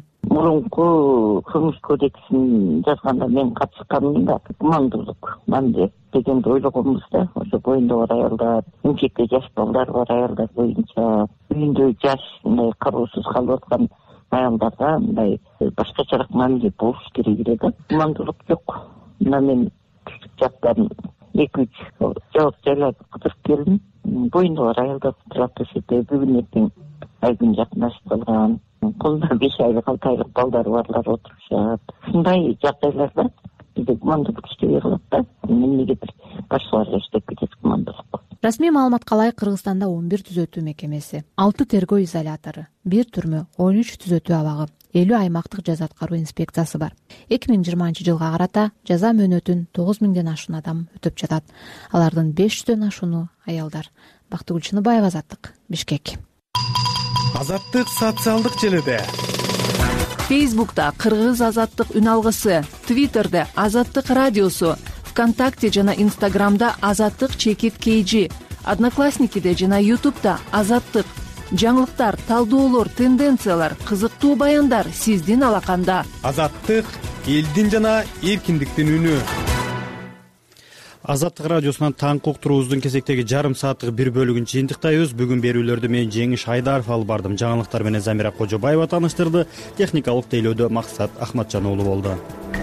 Мурунку кылмыш кодексин жазганда мен катышканмын да, гумандуулук мамиле дегенди ойлогонбуз да. Ошо боюнда бар аялдар, эмчекте жаш балдар бар аялдар боюнча, үйүндө жаш мындай кароосуз калып аткан аялдарга мындай башкачараак мамиле болуш керек эле да. Гумандуулук жок. Мына мен жактан 2-3 жабык жайларды кыдырып келдим. Боюнда бар аялдар турат эсепте бүгүн эртең айдын жакынашып калган, колунда 5 айлык 6 айлык балдары барлар отурушат. Ушундай жагдайларда бизде гумандуулук иштебей калат да. Эмнегедир башкаларга иштеп кетет гумандуулук. Расмий маалыматка ылайык Кыргызстанда 11 түзөтүү мекемеси, 6 тергөө изолятору, 1 түрмө, 13 түзөтүү абагы, 50 аймактык жаза аткаруу инспекциясы бар. 2020-жылга карата жаза мөөнөтүн 9000ден ашуун адам өтөп жатат. Алардын 500дөн ашууну аялдар. Бактыгүл Чыныбаева, Азаттык, Бишкек. Азаттык социалдык желеде. Фейсбукта Кыргыз азаттык үн алгысы, Твиттерде Азаттык радиосу, ВКонтакте жана Инстаграмда Азаттык _KG, Одноклассникиде жана Ютубта Азаттык. Жаңылыктар, талдоолор, тенденциялар, кызыктуу баяндар сиздин алаканда. Азаттык элдин жана эркиндиктин үнү. Азаттык радиосунан таңкы уктуруубуздун кезектеги жарым сааттык бир бөлүгүн жыйынтыктайбыз. Бүгүн берүүлөрдү мен Жеңиш Айдаров алып бардым. Жаңылыктар менен Замира Кожобаева тааныштырды. Техникалык тейлөөдө Максат Ахматжан уулу болду.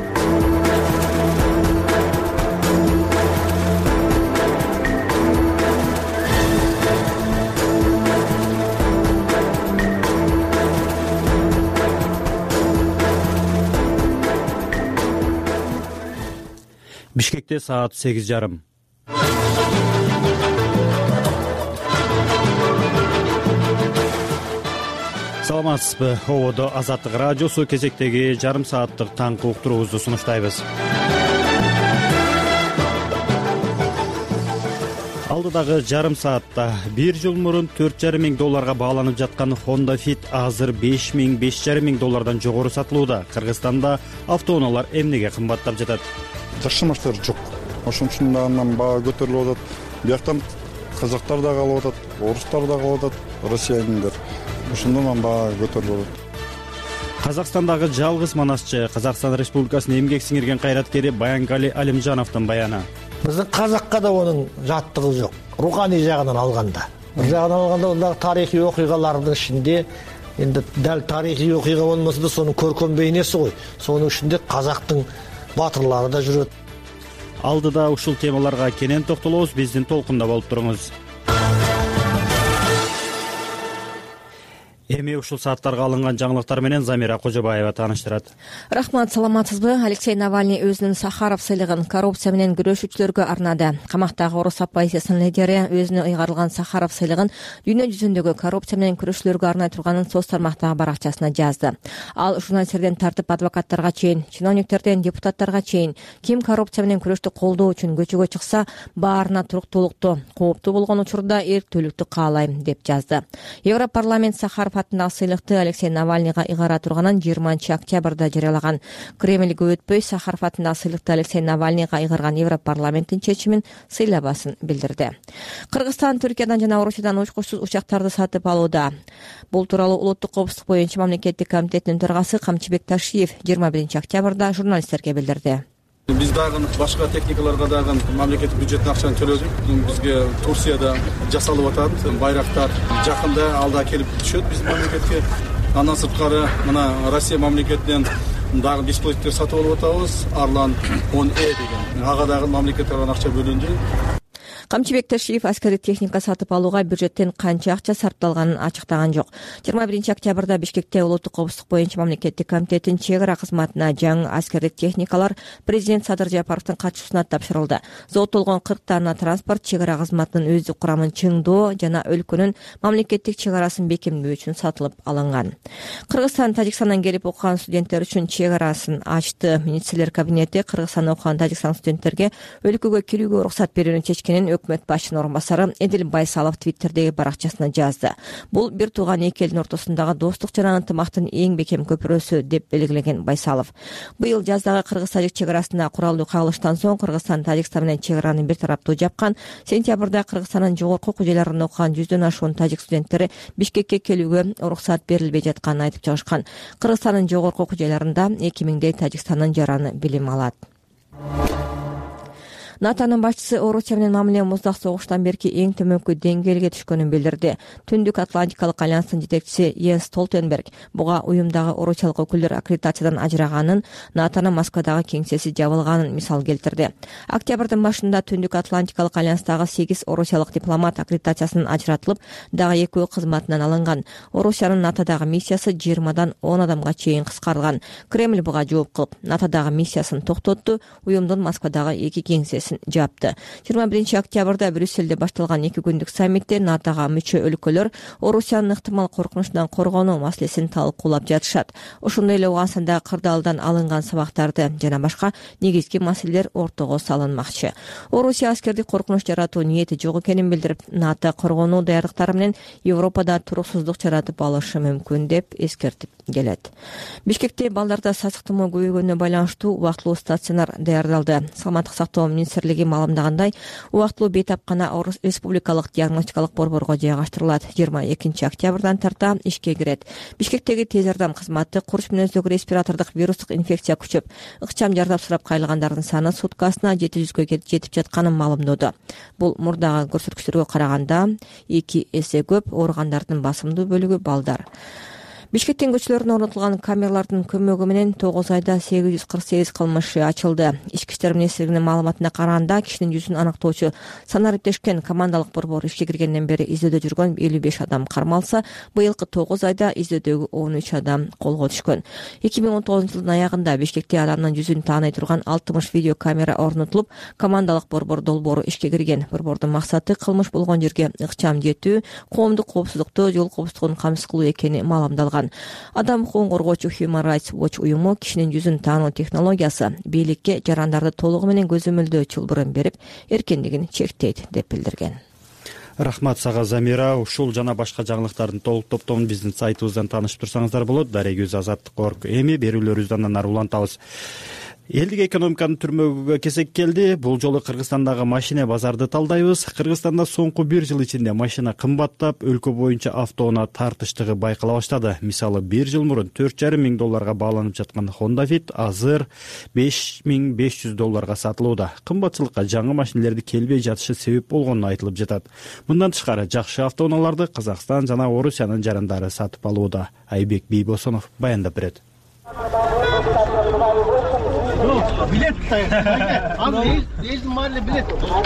Бишкекте саат 8:30. Саламатсызбы? Ободо Азаттык радиосу кезектеги жарым сааттык таңкы уктуруубузду сунуштайбыз. Алдыдагы жарым саатта 1 жыл мурун $4,500 бааланып жаткан Honda Fit азыр $5,000–5,500 жогору сатылууда. Кыргызстанда автоунаалар эмнеге кымбаттап жатат? Жакшы жок. Ошон үчүн андан баа көтөрүлүп атат. Бияктан казактар да калып атат, орустар да калып атат, россияниндер. Ошондон баа көтөрүлүп атат. Казакстандагы жалгыз манасчы, Казакстан Республикасынын эмгек сиңирген кайраткери Баянгали Алимжановдун баяны. Биздин казакка да онун жаттыгы жок. Руханий жагынан алганда. Бир жагынан алганда онда тарыхый окуйгалардын ичинде энди дал тарыхый окуйга болмосо да сонун көркөм бейнеси кой. Сонун ичинде казактын батырлары да жүрөт. Алдыда ушул темаларга кенен токтолобуз. Биздин толкунда болуп туруңуз. Эми ушул сааттарга алынган жаңылыктар менен Замира Кожобаева тааныштырат. Рахмат, саламатсызбы? Алексей Навальный өзүнүн Сахаров сыйлыгын коррупция менен күрөшүүчүлөргө арнады. Камактагы орус оппозициянын лидери өзүнө ыйгарылган Сахаров сыйлыгын дүйнө жүзүндөгү коррупция менен күрөшүүлөргө арнай турганын соц тармактагы баракчасына жазды. Ал журналисттерден тартып адвокаттарга чейин, чиновниктерден депутаттарга чейин ким коррупция менен күрөштү колдоо үчүн көчөгө чыкса, баарына туруктуулукту, кооптуу болгон учурда эрктүүлүктү каалайм деп жазды. Европарламент Сахаров атындагы сыйлыкты Алексей Навальныйга ыйгара турганын 20 октябрда жарыялаган. Кремльге өтпөй Сахаров атындагы сыйлыкты Алексей Навальныйга ыйгарган Европарламенттин чечимин сыйлабасын билдирди. Кыргызстан Түркиядан жана Орусиядан учкучсуз учактарды сатып алууда. Бул тууралуу Улуттук коопсуздук боюнча мамлекеттик комитеттин төрагасы Камчыбек Ташиев 21 октябрда журналисттерге билдирди. Биз дагы башка техникаларга дагы мамлекеттик бюджеттин акчаны төлөдүк. Бизге Турцияда жасалып атат. Байрактар жакында алда келип түшөт биздин мамлекетке. Андан сырткары мына Россия мамлекетинен дагы бесплатниктер сатып алып атабыз. Арлан 10E деген. Ага дагы мамлекет тарабынан акча бөлүндү. Камчыбек Ташиев аскердик техника сатып алууга бюджеттен канча акча сарпталганын ачыктаган жок. 21 октябрда Бишкекте Улуттук коопсуздук боюнча мамлекеттик комитеттин чек ара кызматына жаңы аскердик техникалар президент Садыр Жапаровдун катышуусуна тапшырылды. Зооттолгон 40 дана транспорт чек ара кызматынын өздүк курамын чыңдоо жана өлкөнүн мамлекеттик чек арасын бекемдөө үчүн сатылып алынган. Кыргызстан Тажикстандан келип окуган студенттер үчүн чек арасын ачты. Министрлер кабинети Кыргызстанда окуган Тажикстан студенттерге өлкөгө кирүүгө уруксат берүүнү чечкенин өкмөт башчынын орун басары Эдил Байсалов Твиттердеги баракчасына жазды. Бул бир тууган эки элдин ортосундагы достук жана ынтымактын эң бекем көпүрөсү деп белгилеген Байсалов. Быйыл жаздагы кыргыз-тажик чек арасында куралдуу кагылыштан соң Кыргызстан Тажикстан менен чек араны бир тараптуу жапкан. Сентябрда Кыргызстандын жогорку окуу жайларында окуган 100дөн ашуун тажик студенттери Бишкекке келүүгө уруксат берилбей жатканын айтып чыгышкан. Кыргызстандын жогорку окуу жайларында 2000дей Тажикстандын жараны билим алат. НАТОнун башчысы Орусия менен мамиле муздак согуштан берки эң төмөнкү деңгээлге түшкөнүн билдирди. Түндүк Атлантикалык альянстын жетекчиси Йенс Столтенберг буга уюмдагы орусиялык өкүлдөр аккредитациядан ажыраганын, НАТОнун Москвадагы кеңсеси жабылганын мисал келтирди. Октябрдын башында Түндүк Атлантикалык альянстагы 8 орусиялык дипломат аккредитациясынан ажыратылып, дагы 2 кызматынан алынган. Орусиянын НАТОдагы миссиясы 20дан 10 адамга чейин кыскарылган. Кремль буга жооп кылып, НАТОдагы миссиясын токтотту, уюмдун Москвадагы 2 кеңсесин маселесин жаапты. 21 октябрда Брюссельде башталган 2 күндүк саммитте НАТОга мүчө өлкөлөр Орусиянын ыктымал коркунучунан коргонуу маселесин талкуулап жатышат. Ошондой эле Ауганда кырдаалдан алынган сабактарды жана башка негизги маселелер ортого салынмакчы. Орусия аскердик коркунуч жаратуу ниети жок экенин билдирип, НАТО коргонуу даярдыктары менен Европада туруксуздук жаратып алышы мүмкүн деп эскертип келет. Бишкекте балдарда сасык тумоо көбөйгөнүнө байланыштуу убактылуу стационар даярдалды. Саламаттык сактоо министрлиги маалымдагандай, убактылуу бейтапкана республикалык диагностикалык борборго жайгаштырылат. 22 октябрдан тарта ишке кирет. Бишкектеги тез жардам кызматы курч мүнөздөгү респиратордук вирустук инфекция күчөп, ыкчам жардам сурап кайрылгандардын саны суткасына 700гө жетип жатканын маалымдоду. Бул мурдагы көрсөткүчтөргө караганда 2 эсе көп. Ооругандардын басымдуу бөлүгү балдар. Бишкектин көчөлөрүнө орнотулган камералардын көмөгү менен 9 айда 848 кылмыш ачылды. Ички иштер министрлигинин маалыматына караганда, кишинин жүзүн аныктоочу санариптешкен командалык борбор ишке киргенден бери издөдө жүргөн 55 адам кармалса, быйылкы 9 айда издөдөгү 13 адам колго түшкөн. 2019-жылдын аягында Бишкекте адамдын жүзүн тааный турган 60 видео камера орнотулуп, командалык борбор долбоору ишке кирген. Борбордун максаты кылмыш болгон жерге ыкчам жетүү, коомдук коопсуздукту, жол коопсуздугун камсыз кылуу экени маалымдалган. Адам укугун коргоочу Human Rights Watch уюму кишинин жүзүн таануу технологиясы бийликке жарандарды толугу менен көзөмөлдөө чылбырын берип, эркиндигин чектейт деп билдирген. Рахмат сага Замира. Ушул жана башка жаңылыктардын толук топтомун биздин сайтыбыздан таанышып турсаңыздар болот. Дарегүз Азаттык.org. Эми берүүлөрүбүздү андан ары улантабыз. Элдик экономиканын түрмөгүгө кесек келди. Бул жолу Кыргызстандагы машина базарды талдайбыз. Кыргызстанда соңку 1 жыл ичинде машина кымбаттап, өлкө боюнча автоунаа тартыштыгы байкала баштады. Мисалы, 1 жыл мурун 4,5 миң долларга бааланып жаткан Honda Fit азыр 5500 долларга сатылууда. Кымбатчылыкка жаңы машинелерди келбей жатышы себеп болгону айтылып жатат. Мындан тышкары жакшы автоунааларды Казакстан жана Орусиянын жарандары сатып алууда. Айбек Бийбосонов баяндап берет. Билет билет.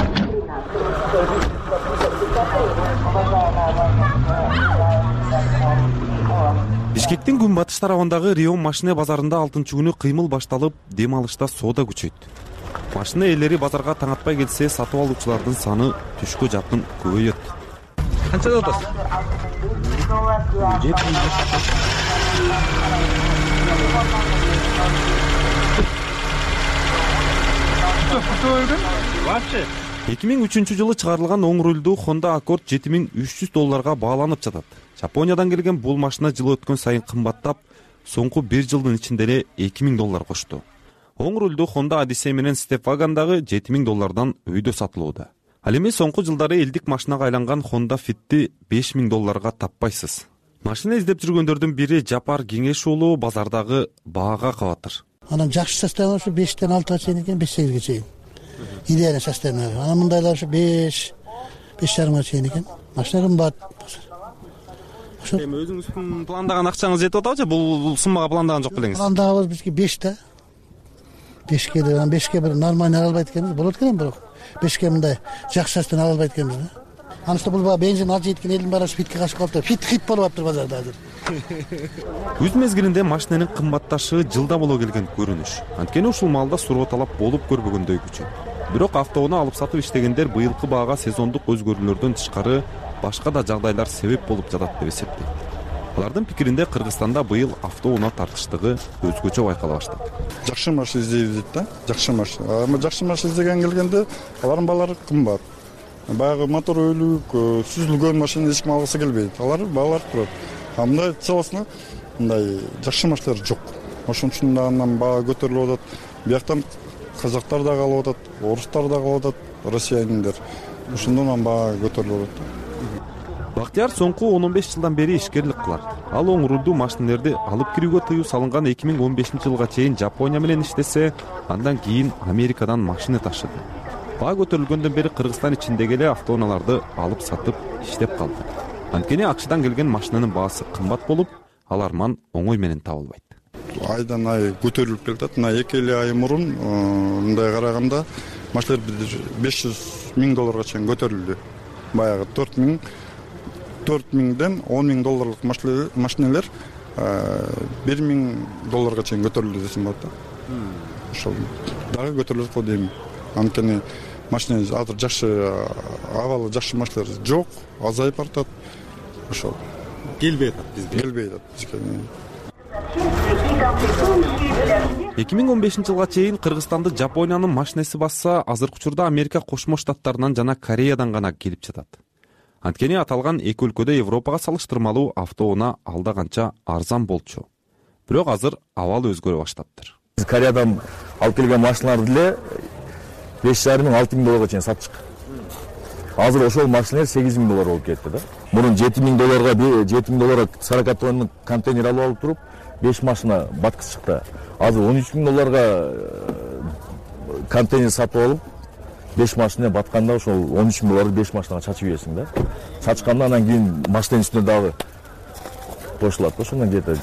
Бишкектин күнбатыш тарабындагы Рион машина базарында 6-күнү кыймыл башталып, дем алышта соода күчөйт. Машина ээлери базарга таң атпай келсе, сатып алуучулардын саны түшкө жакын көбөйөт. Канчада атасыз? Вообще 2003-жылы чыгарылган оң рулдуу Honda Accord 7300 долларга бааланып жатат. Жапониядан келген бул машина жыл өткөн сайын кымбаттап, соңку 1 жылдын ичинде эле 2000 доллар кошту. Оң рулдуу Honda Odyssey менен Stepwagon дагы 7000 доллардан өйдө сатылууда. Ал эми соңку жылдары элдик машинага айланган Honda Fit'ти 5000 долларга таппайсыз. Машина издеп жүргөндөрдүн бири Жапар Кеңеш уулу базардагы баага кабатыр. Анан жакшы составы 5-тен 6-га чейин экен, 5-8ге чейин. Идеалный составы. Анан мындайлар 5,5-га чейин экен. Машина кымбат. Эми өзүңүздүн пландаган акчаңыз жетип атабы же бул суммага пландаган жок белеңиз? Пландагыбыз бизге 5 да. 5ке деп, 5ке бир нормальный ала албайт экенбиз. Болот экен бирок 5ке мындай жакшы составын ала албайт экенбиз да. Анысы бул бензин алып жеткен элдин баары Фитке кашып калыптыр. Фит болуп атыптыр базарда азыр. Өз мезгилинде машинанын кымбатташы жылда боло келген көрүнүш. Анткени ушул маалда суроо талап болуп көрбөгөндөй күчөт. Бирок автоунаа алып сатып иштегендер быйылкы баага сезондук өзгөрүүлөрдөн тышкары башка да жагдайлар себеп болуп жатат деп эсептейт. Алардын пикиринде Кыргызстанда быйыл автоунаа тартыштыгы өзгөчө байкала баштады. Жакшы машина издейбиз дейт да. Жакшы машина. Ама жакшы машина издеген келгенде алардын баалары кымбат. Баягы мотор өлүк, сүзүлгөн машина эч ким алгысы келбейт. Алар баалар турат. А мындай целостно мындай жакшы машиналар жок. Ошон үчүн андан баа көтөрүлүп атат. Бияктан казактар дагы алып атат, орустар дагы алып атат, россияниндер. Ошондон баа көтөрүлүп атат. Бактияр соңку 15 жылдан бери ишкерлик кылат. Ал оң рулдуу машинелерди алып кирүүгө тыюу салынган 2015-жылга чейин Жапония менен иштесе, андан кийин Америкадан машина ташыды. Баа көтөрүлгөндөн бери Кыргызстан ичиндеги эле автоунааларды алып сатып иштеп калды. Анткени акчадан келген машинанын баасы кымбат болуп, ал арман оңой менен табылбайт. Айдан ай көтөрүлүп келатат. Мына 2 ай мурун мындай караганда машиналар 500 миң долларга чейин көтөрүлдү. Баягы 4 миңден 10 миң долларлык машиналар 1 миң долларга чейин көтөрүлдү десем болот да. Ошол дагы көтөрүлөт го дейм. Анткени машина азыр жакшы абалы жакшы машиналар жок, азайып баратат. Ошол келбей атат бизге. Келбей атат бизге. 2015 жылга чейин Кыргызстанды Жапониянын машинеси басса, азыркы учурда Америка Кошмо Штаттарынан жана Кореядан гана келип жатат. Анткени аталган эки өлкөдө Европага салыштырмалуу автоунаа алда канча арзан болчу. Бирок азыр абал өзгөрө баштаптыр. Биз Кореядан алып келген машиналарды деле 5,5–6 мың долларга чейин сатчык. Азыр ошол машиналар 8 мың доллар болуп кетти да. Мурун 7 мың долларга 40 тонна контейнер алып туруп 5 машина баткыс чыкты. Азыр 13 мың долларга контейнер сатып алып 5 машина батканда ошол 13 мың долларды 5 машинага чачып ийесиң да. Чачканда анан кийин машинанын үстүнө дагы кошулат. Ошондон где-то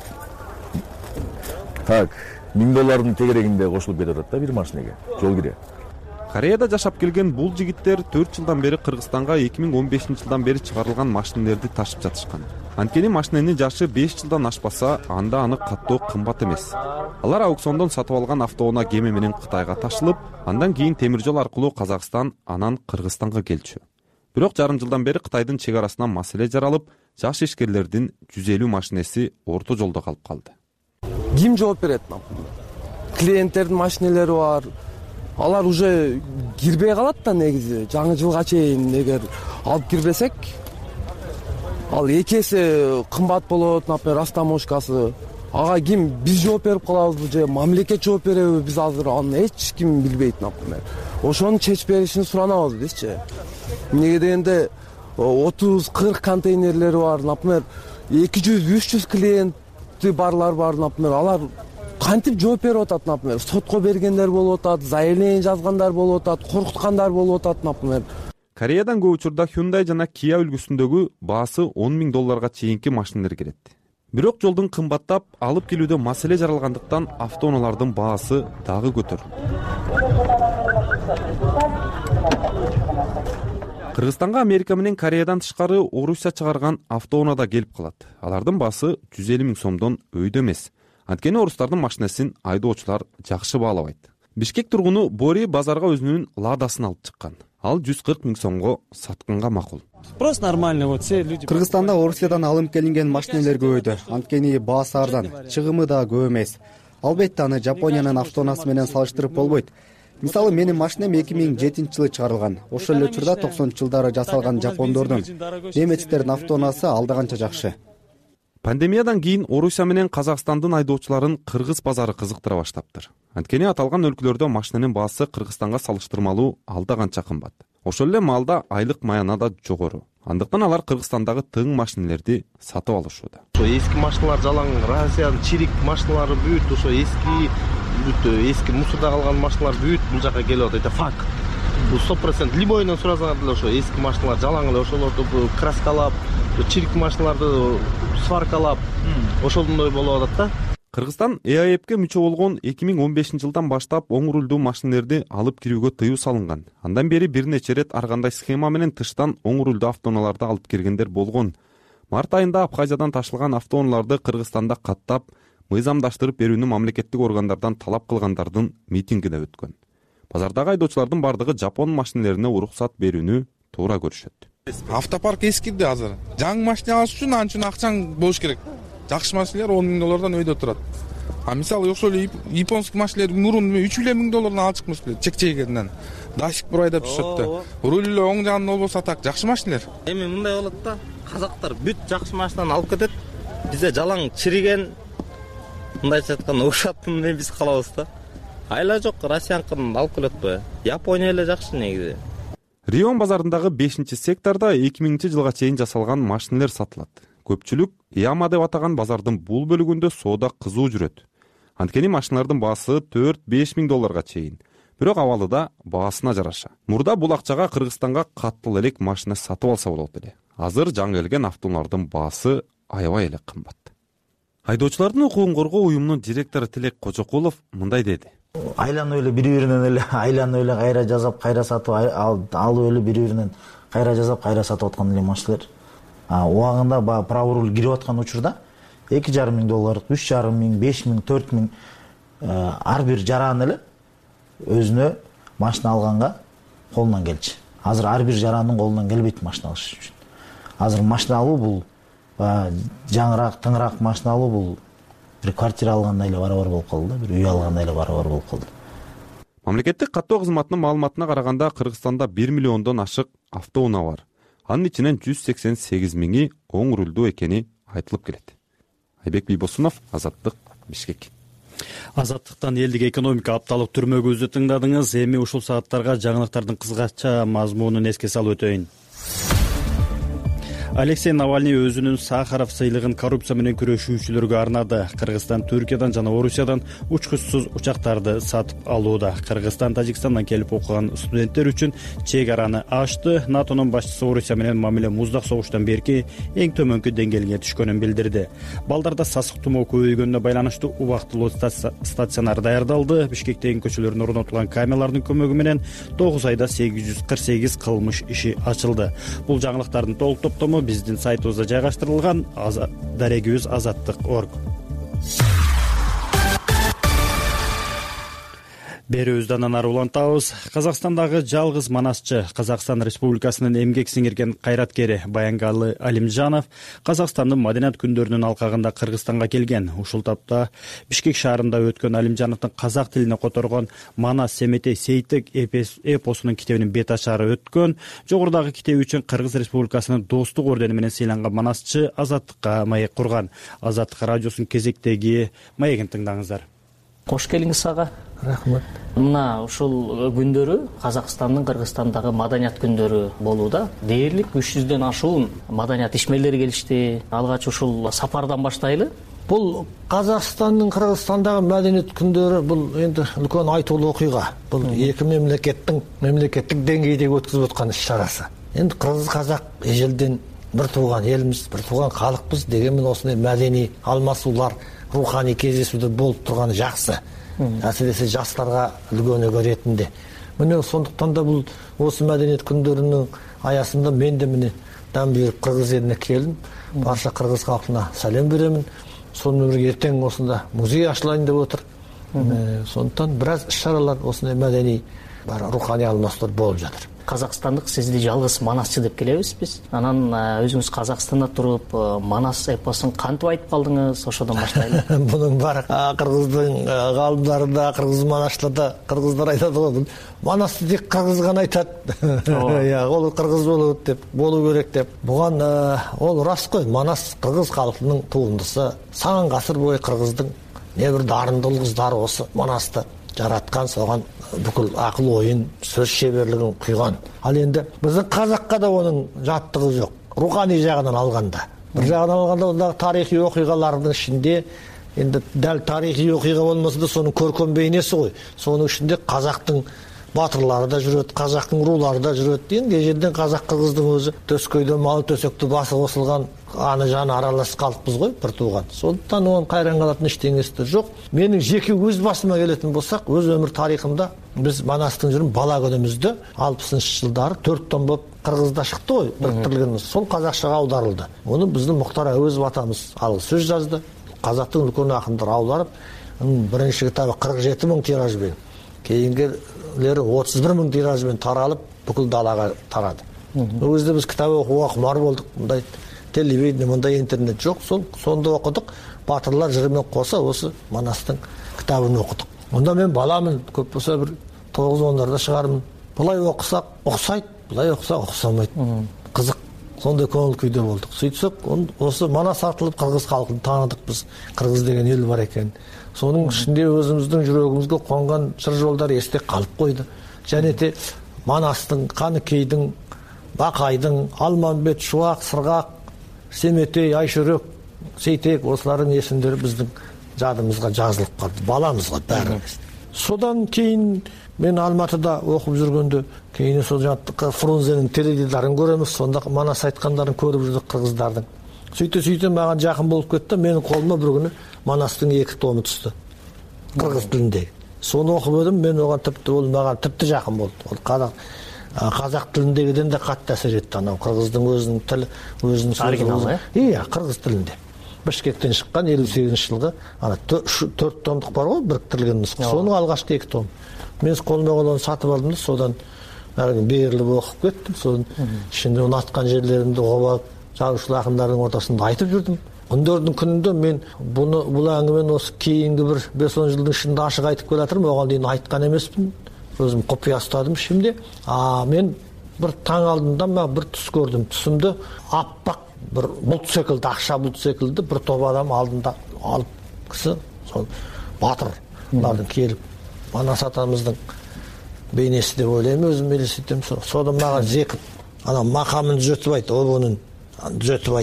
так 1000 доллардын тегерегинде кошулуп кетип атат да бир машинеге жол кире. Кореяда жашап келген бул жигиттер 4 жылдан бери Кыргызстанга 2015 жылдан бери чыгарылган машинелерди ташып жатышкан. Анткени машиненин жашы 5 жылдан ашпаса, анда аны каттоо кымбат эмес. Алар аукциондон сатып алган автоунаа кеме менен Кытайга ташылып, андан кийин темир жол аркылуу Казакстан, анан Кыргызстанга келчү. Бирок жарым жылдан бери Кытайдын чек арасынан маселе жаралып, жаш ишкерлердин 150 машинеси орто жолдо калып калды. Ким жооп берет? Клиенттердин машинелери бар. Алар уже кирбей калат да негизи. Жаңы жылга чейин эгер алып кирбесек, ал эки эсе кымбат болот, например, растаможкасы. Ага ким биз жооп берип калабызбы же мамлекет жооп береби? Биз азыр аны эч ким билбейт, например. Ошону чечип беришин суранабыз бизчи. Эмнеге дегенде 30-40 контейнерлери бар, например, 200-300 клиенти барлар бар, например, алар кантип жооп берип атат, например, сотко бергендер болуп атат, заявление жазгандар болуп атат, коркуткандар болуп атат, например. Кореядан көп учурда Hyundai жана Kia үлгүсүндөгү баасы 10 мың долларга чейинки машинелер келет. Бирок жолдун кымбаттап, алып келүүдө маселе жаралгандыктан автоунаалардын баасы дагы көтөрүлдү. Кыргызстанга Америка менен Кореядан тышкары Орусия чыгарган автоунаа да келип калат. Алардын баасы 150 мың сомдон өйдө эмес. Анткени орустардын машинесин айдоочулар жакшы баалабайт. Бишкек тургуну Бори базарга өзүнүн ладасын алып чыккан. Ал 140 мың сомго сатканга макул. Просто нормально вот все люди. Кыргызстанда Орусиядан алып келинген машинелер көбөйдү. Анткени баасы арзан, чыгымы да көп эмес. Албетте аны Жапониянын автоунаасы менен салыштырып болбойт. Мисалы менин машинем 2007 жылы чыгарылган. Ошол эле учурда 90-жылдары жасалган жапондордун, немецтердин автоунаасы алда канча жакшы. Пандемиядан кийин Орусия менен Казакстандын айдоочуларын кыргыз базары кызыктыра баштаптыр. Анткени аталган өлкөлөрдө машиненин баасы Кыргызстанга салыштырмалуу алда канча кымбат. Ошол эле маалда айлык маяна да жогору. Андыктан алар Кыргызстандагы тың машинелерди сатып алышууда. Ошо эски машиналар жалаң, Россиянын чирик машиналары бүт, ошо эски мусорда калган машиналар бүт бул жака келип атат. Это факт. Бул 100% любойдон сурасаңар деле ошо эски машиналар жалаң эле ошолорду краскалап, чирик машиналарды сваркалап, ошондой болуп атат да. Кыргызстан ЭАЭПке мүчө болгон 2015 жылдан баштап оң рулдуу машинелерди алып кирүүгө тыюу салынган. Андан бери бир нече рет ар кандай схема менен тыштан оң рулдуу автоунааларды алып киргендер болгон. Март айында Абхазиядан ташылган автоунааларды Кыргызстанда каттап, мыйзамдаштырып берүүнү мамлекеттик органдардан талап кылгандардын митинги да өткөн. Базардагы айдоочулардын бардыгы жапон машинелерине уруксат берүүнү туура көрүшөт. Автопарк эскирди азыр. Жаңы машина алыш үчүн анча акчаң болуш керек. Жакшы машинелер 10 мың доллардан өйдө турат. А мисалы ошол японский машинелер мурун 3 мың доллардан алып чыкмыш беле, чек-чегеринен. Дашик бир айда түшөт да. Руль эле оң жагында болбосо так жакшы машинелер. Эми мындай болот да, казактар бүт жакшы машинаны алып кетет. Бизде жалаң чириген, мындайча айтканда ушаттым менен биз калабыз да. Айла жок, Россиянкын алып келетпи? Япония эле жакшы негизи. Рион базарындагы 5-секторда 2000 жылга чейин жасалган машинелер сатылат. Көпчүлүк Яма деп атаган базардын бул бөлүгүндө соода кызуу жүрөт. Анткени машиналардын баасы 4-5 мың долларга чейин. Бирок абалыда баасына жараша. Мурда бул акчага Кыргызстанга каттыл элек машина сатып алса болот эле. Азыр жаңы келген автоунаалардын баасы аябай эле кымбат. Айдоочулардын укугун коргоо уюмунун директору Тилек Кожокулов мындай деди. Айланып эле бири-биринен эле айланып эле кайра жазап, кайра сатып, алып эле бири-биринен кайра жазап, кайра сатып аткан эле машиналар. Убагында право руль кирип аткан учурда 2,5 мың доллар, 3,5 мың, 5 мың, 4 мың ар бир жаран эле өзүнө машина алганга колунан келчү. Азыр ар бир жарандын колунан келбейт машина алыш үчүн. Азыр машина алуу бул жаңыраак, тыңыраак машина алуу бул бир квартира алгандай эле барабар болуп калды да, бир үй алгандай эле барабар болуп калды. Мамлекеттик каттоо кызматынын маалыматына караганда Кыргызстанда 1 миллиондон ашык автоунаа бар. Анын ичинен 188 миңи оң рулдуу экени айтылып келет. Айбек Бийбосунов, Азаттык, Бишкек. Азаттыктан элдик экономика апталык түрмө көздү тыңдадыңыз. Эми ушул сааттарга жаңылыктардын кыскача мазмунун эске салып өтөйүн. Алексей Навальный өзүнүн Сахаров сыйлыгын коррупция менен күрөшүүчүлөргө арнады. Кыргызстан Түркиядан жана Орусиядан учкучсуз учактарды сатып алууда. Кыргызстан Тажикстандан келип окуган студенттер үчүн чек араны ачты. НАТОнун башчысы Орусия менен мамиле муздак согуштан берки эң төмөнкү деңгээлге түшкөнүн билдирди. Балдарда сасык тумоо көбөйгөнүнө байланыштуу убактылуу стационар даярдалды. Бишкектеги көчөлөрүнө орнотулган камералардын көмөгү менен 9 айда 848 кылмыш иши ачылды. Бул жаңылыктардын толук топтому биздин сайтыбызда жайгаштырылган. Дарегибиз azattik.org. Берүүбүздөн ары улантабыз. Казакстандагы жалгыз манасчы, Казакстан Республикасынын эмгек сиңирген кайраткери Баянгалы Алимжанов Казакстандын маданият күндөрүнүн алкагында Кыргызстанга келген. Ушул тапта Бишкек шаарында өткөн Алимжановдун казак тилине которгон Манас Семетей Сейтек эпосунун китебинин бет ачары өткөн. Жогорудагы китеби үчүн Кыргыз Республикасынын достук ордени менен сыйланган манасчы Азаттыкка маек курган. Азаттык радиосунун кезектеги маегин тыңдаңыздар. Кош келиңиз сага. Рахмат. Мына ушул күндөрү Казакстандын Кыргызстандагы маданият күндөрү болууда. Дээрлик 300дөн ашуун маданият ишмерлери келишти. Алгач ушул сапардан баштайлы. Бул Казакстандын Кыргызстандагы маданият күндөрү бул энди үлкөн айтуулуу окуйга. Бул эки мемлекеттик деңгейдеги өткүзүп аткан иш-чарасы. Энди кыргыз казак эжелден бир тууган элбиз, бир тууган калкпыз дегенмен осундай маданий алмасуулар, руханий кездесүүлөр болуп турганы жакшы. Әсіресе жастарға үлгі өнеге ретінде. Міне сондықтан да бұл осы мәдениет күндерінің аясында мен де міне дан беріп Қырғыз еліне келдім. Барша Қырғыз халқына сәлем беремін. Сонымен бірге ертең осында музей ашылайын деп отыр. Сондықтан біраз іс-шаралар осындай мәдени рухани алмасулар болып жатыр. Казакстандык сизди жалгыз манасчы деп келебиз биз. Анан өзүңүз Казакстанда туруп Манас эпосун кантип айтып калдыңыз? Ошодон баштайлы. Бунун баары кыргыздын гаалымдарында, кыргыз манашчыларда кыргыздар айтат го, Манасты тек кыргыз гана айтат. Ол кыргыз болот деп, болуу керек деп. Буган ол рас кой. Манас кыргыз калкынын туындысы. Сан гасыр бою кыргыздын не бир дарындуулук издары осы Манасты жараткан, соган бүкіл ақыл ойын, сөз шеберлігін құйған. Ал енді біздің қазаққа да оның жаттығы жоқ. Рухани жағынан алғанда. Бір жағынан алғанда ондағы тарихи оқиғалардың ішінде, енді дәл тарихи оқиға болмаса да соның көркем бейнесі ғой. Соның ішінде қазақтың батырлары да жүреді, қазақтың рулары да жүреді. Енді ежелден қазақ қырғыздың өзі төскейден мал төсекті басы қосылған аны жаны араласып қалыппыз ғой, бір туған. Сондықтан оған қайран қалатын ештеңесі жоқ. Менің жеке өз басыма келетін болсақ, өз өмір тарихымда біз Манастың жүрін бала күнімізді 60-шы жылдары 4 том болып Қырғызда шықты ғой, біріктірілгеніміз. Сол қазақшаға аударылды. Оны біздің Мұхтар Әуезов атамыз алғы сөз жазды. Қазақтың үлкен ақындар аударып, бірінші кітабы 47 мың тиражбен, кейінгілері 31 мың тиражбен таралып, бүкіл далаға тарады. Ол кезде біз кітабы оқуға құмар болдық. Мұндай телевидение, мұндай интернет жоқ. Сонда оқыдық. Батырлар жырымен қоса осы Манастың кітабын оқыдық. Онда мен баламын, көп болса бір 9-10-ларда шығармын. Бұлай оқысақ ұқсайды, бұлай оқысақ ұқсамайды. Қызық. Сондай көңіл күйде болдық. Сөйтсек, осы Манас артылып қырғыз халқын таныдық біз. Қырғыз деген ел бар екен. Соның ішінде өзіміздің жүрегімізге қонған жыр жолдар есте қалып қойды. Және де Манастың, Қаныкейдің, Бақайдың, Алманбет, Шуақ, Сырғақ, Семетей, Айшөрек, Сейтек, осылардың есімдері біздің жадымызға жазылып қалды. Баламызға бәрі. Содан кейін мен Алматыда оқып жүргенде, кейін сол Фрунзенің теледидарын көреміз, сонда Манас айтқандарын көріп жүрдік қырғыздардың. Сөйте маған жақын болып кетті, менің қолыма бір күні Манастың 2 томы түсті. Қырғыз тілінде. Соны оқып едім, мен оған ол маған тіпті жақын болды. Ол қазақ тіліндегіден де қатты әсер етті. Анау қырғыздың өзінің тілі, өзінің сөзі. Оригинал, иә, қырғыз тілінде. Бішкектен шыққан 58 жылғы 4 томдық бар ғой, біріктірілген нұсқа. Соның алғашқы 2 том. Мен қолыма қолын сатып алдым да, содан беріліп оқып кеттім. Соның ішінде ұнатқан жерлерімді оба жазушылар ақындардың ортасында айтып жүрдім. Күндердің күнінде мен бұл әңгімені осы кейінгі бір 5-10 жылдың ішінде ашық айтып келе жатырмын. Оған дейін айтқан емеспін. Өзім құпия ұстадым ішімде. Мен бір таң алдында бір түс көрдім. Түсімді аппақ бір бұлт секілді, ақша бұлт секілді бір топ адам алдында алып кісі, сол батыр олардың келіп Манас атамыздың бейнесі деп ойлаймын, өзім елестетемін. Содан маған зекіп мақамын түзетіп айт, оның түзетіп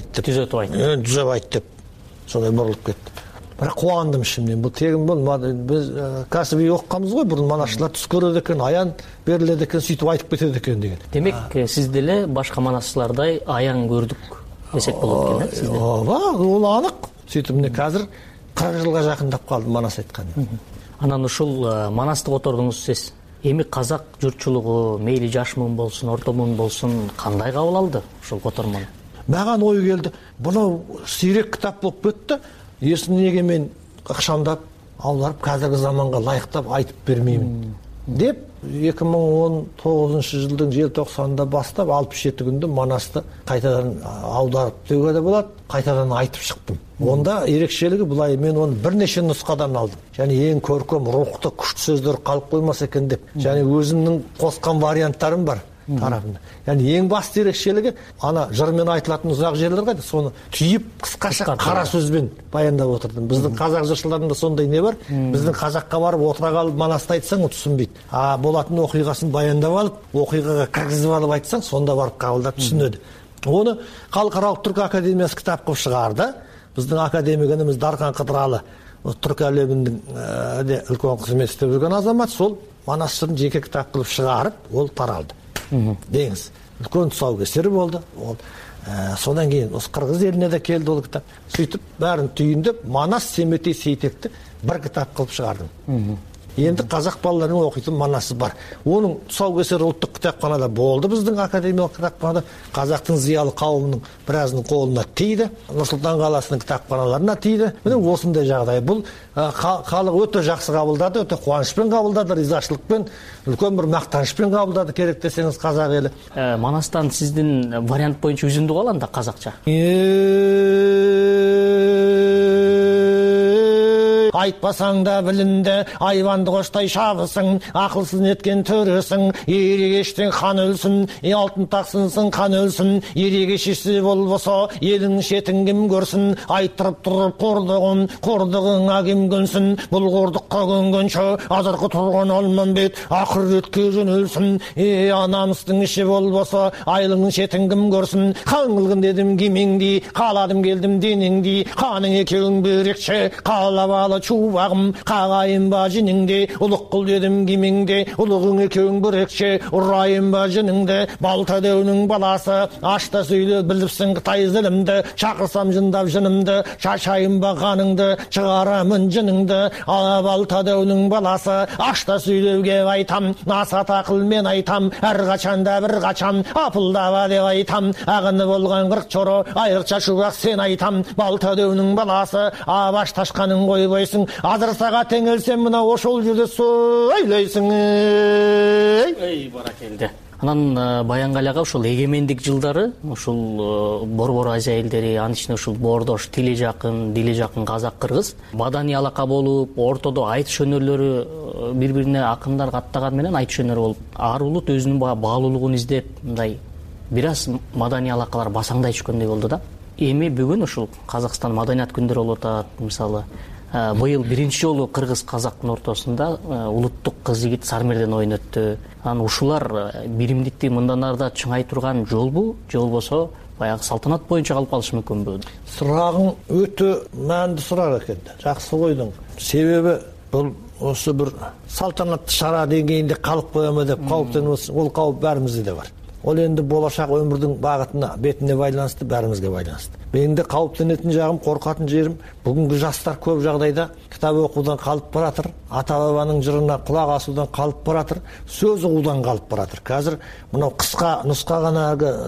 айт деп солай бұрылып кетті. Бірақ қуандым ішімнен. Бұл тегін болмады. Біз кәсіби оқығанбыз ғой, бұрын манасшылар түс көреді екен, аян беріледі екен, сөйтіп айтып кетеді екен деген. Демек, сіз деле башқа манасшылардай аян көрдік десек болады екен, ол анық. Сөйтіп міне қазір 40 жылға жақындап қалдым Манас айтқан. Анан ушул Манасты котордуңуз сиз. Эми казак журтчулугу мейли жаш муун болсун, орто муун болсун, кандай кабыл алды ушул котормону? Маған ой келді. Бұнау сирек кітап болып кетті. Есін неге мен ықшамдап, аударып, қазіргі заманға лайықтап айтып бермеймін деп 2019 жылдың желтоқсанында бастап 67 күнде Манасты қайтадан аударып деуге де болады, қайтадан айтып шықтым. Онда ерекшелігі былай, мен оны бірнеше нұсқадан алдым. Және ең көркем, рухты, күшті сөздер қалып қоймас екен деп. Және өзімнің қосқан варианттарым бар тарапында. Яғни ең басты ерекшелігі жырмен айтылатын ұзақ жерлер қайда, соны түйіп қысқаша қара сөзбен баяндап отырдым. Біздің қазақ жыршыларында сондай не бар? Біздің қазаққа барып отыра қалып Манасты айтсаң, түсінбейді. Болатын оқиғасын баяндап алып, оқиғаға кіргізіп алып айтсаң, сонда барып қабылдап түсінеді. Оны Халықаралық түркі академиясы кітап қылып шығарды. Біздің академигіміз Дархан Қыдыралы, түркі әлемінің үлкен қызмет істеп жүрген азамат, сол Манас жырын жеке кітап қылып шығарып, ол таралды. Деңіз, үлкен тұсаукесері болды. Содан кейін осы қырғыз еліне де келді ол кітап. Сөйтіп бәрін түйіндеп, Манас Семетей Сейтекті бір кітап қылып шығардым. Енді қазақ балаларының оқитын Манасы бар. Оның тұсаукесері ұлттық кітапханада болды, біздің академиялық кітапханада. Қазақтың зиялы қауымының біразының қолына тиді, Нұр-Сұлтан қаласының кітапханаларына тиді. Міне осындай жағдай. Бұл халық өте жақсы қабылдады, өте қуанышпен қабылдады, ризашылықпен, үлкен бір мақтанышпен қабылдады, керек десеңіз қазақ елі. Манастан сіздің вариант бойынша үзінді қаланда қазақша? Айтпасаң да білінді, айванды қоштай шабысың, ақылсын еткен төресің, ерегештен хан өлсін, алтын тақсынсың қан өлсін, ерегешесі болбаса, елің шетін кім көрсін, айттырып тұрып қордығыңа кім көнсін, бұл қордыққа көнгенше, азырқы тұрған алман бет, ақыретке жөнелсін, анамыстың іші болбаса, айлыңның шетін кім көрсін, қаңылғын дедім кемеңдей, қаладым келдім денеңдей, қаның екеуің бөрекше, қалап алы чубағым, қағайын ба жиніңде, ұлық қыл дедім кемеңде, ұлығың екеуің бүрекше, ұрайын ба жиніңде, балта деуінің баласы, ашта сөйле біліпсің Қытай зілімді, шақырсам жындап жынымды, шашайын ба қаныңды, шығарамын жыныңды, балта деуінің баласы, ашта сөйлеуге айтам, насата қыл мен айтам, әр қачанда бір қачам, апылдава деп айтам, ағыны болған қырық чоро, айырша шубақ сен айтам, балта деуінің баласы, абаш ташқаның қойбайсың, адырсаға теңелсен мына ошол жүрді сөйлейсің. Баракелді. Анан Баянгаляга ушул эгемендик жылдары ушул Борбор Азия элдери, анын ичинде ушул Бордош, тили жакын казак кыргыз маданий алака болуп, ортодо айтыш өнөрлөрү бири-бирине акындар каттаган менен айтыш өнөрү болуп, ар улут өзүнүн баалуулугун издеп, мындай бир аз маданий алакалар басаңдай түшкөндөй болду да. Эми бүгүн ушул Казакстан маданият күндөрү болуп атат. Мисалы, быйыл биринчи жолу кыргыз казактын ортосунда улуттук кыз жигит Сармерден оюн өттү. Анан ушулар биримдикти мындан арда чыңай турган жолбу, же болбосо баягы салтанат боюнча калып калышы мүмкүнбү? Сурагың өтө маанилүү сурак экен. Жакшы койдуң. Себеби бул осы бір салтанатты шара деңгейінде қалып қояма деп қауіптен, ол қауіп бәрімізде де бар. Ол енді болашақ өмірдің бағытына, бетіне байланысты, бәрімізге байланысты. Менің де қауіптенетін жағым, қорқатын жерім, бүгінгі жастар көп жағдайда кітап оқудан қалып баратыр, ата-бабаның жырына құлақ асудан қалып баратыр, сөз ұғудан қалып баратыр. Қазір мынау қысқа нұсқа ғана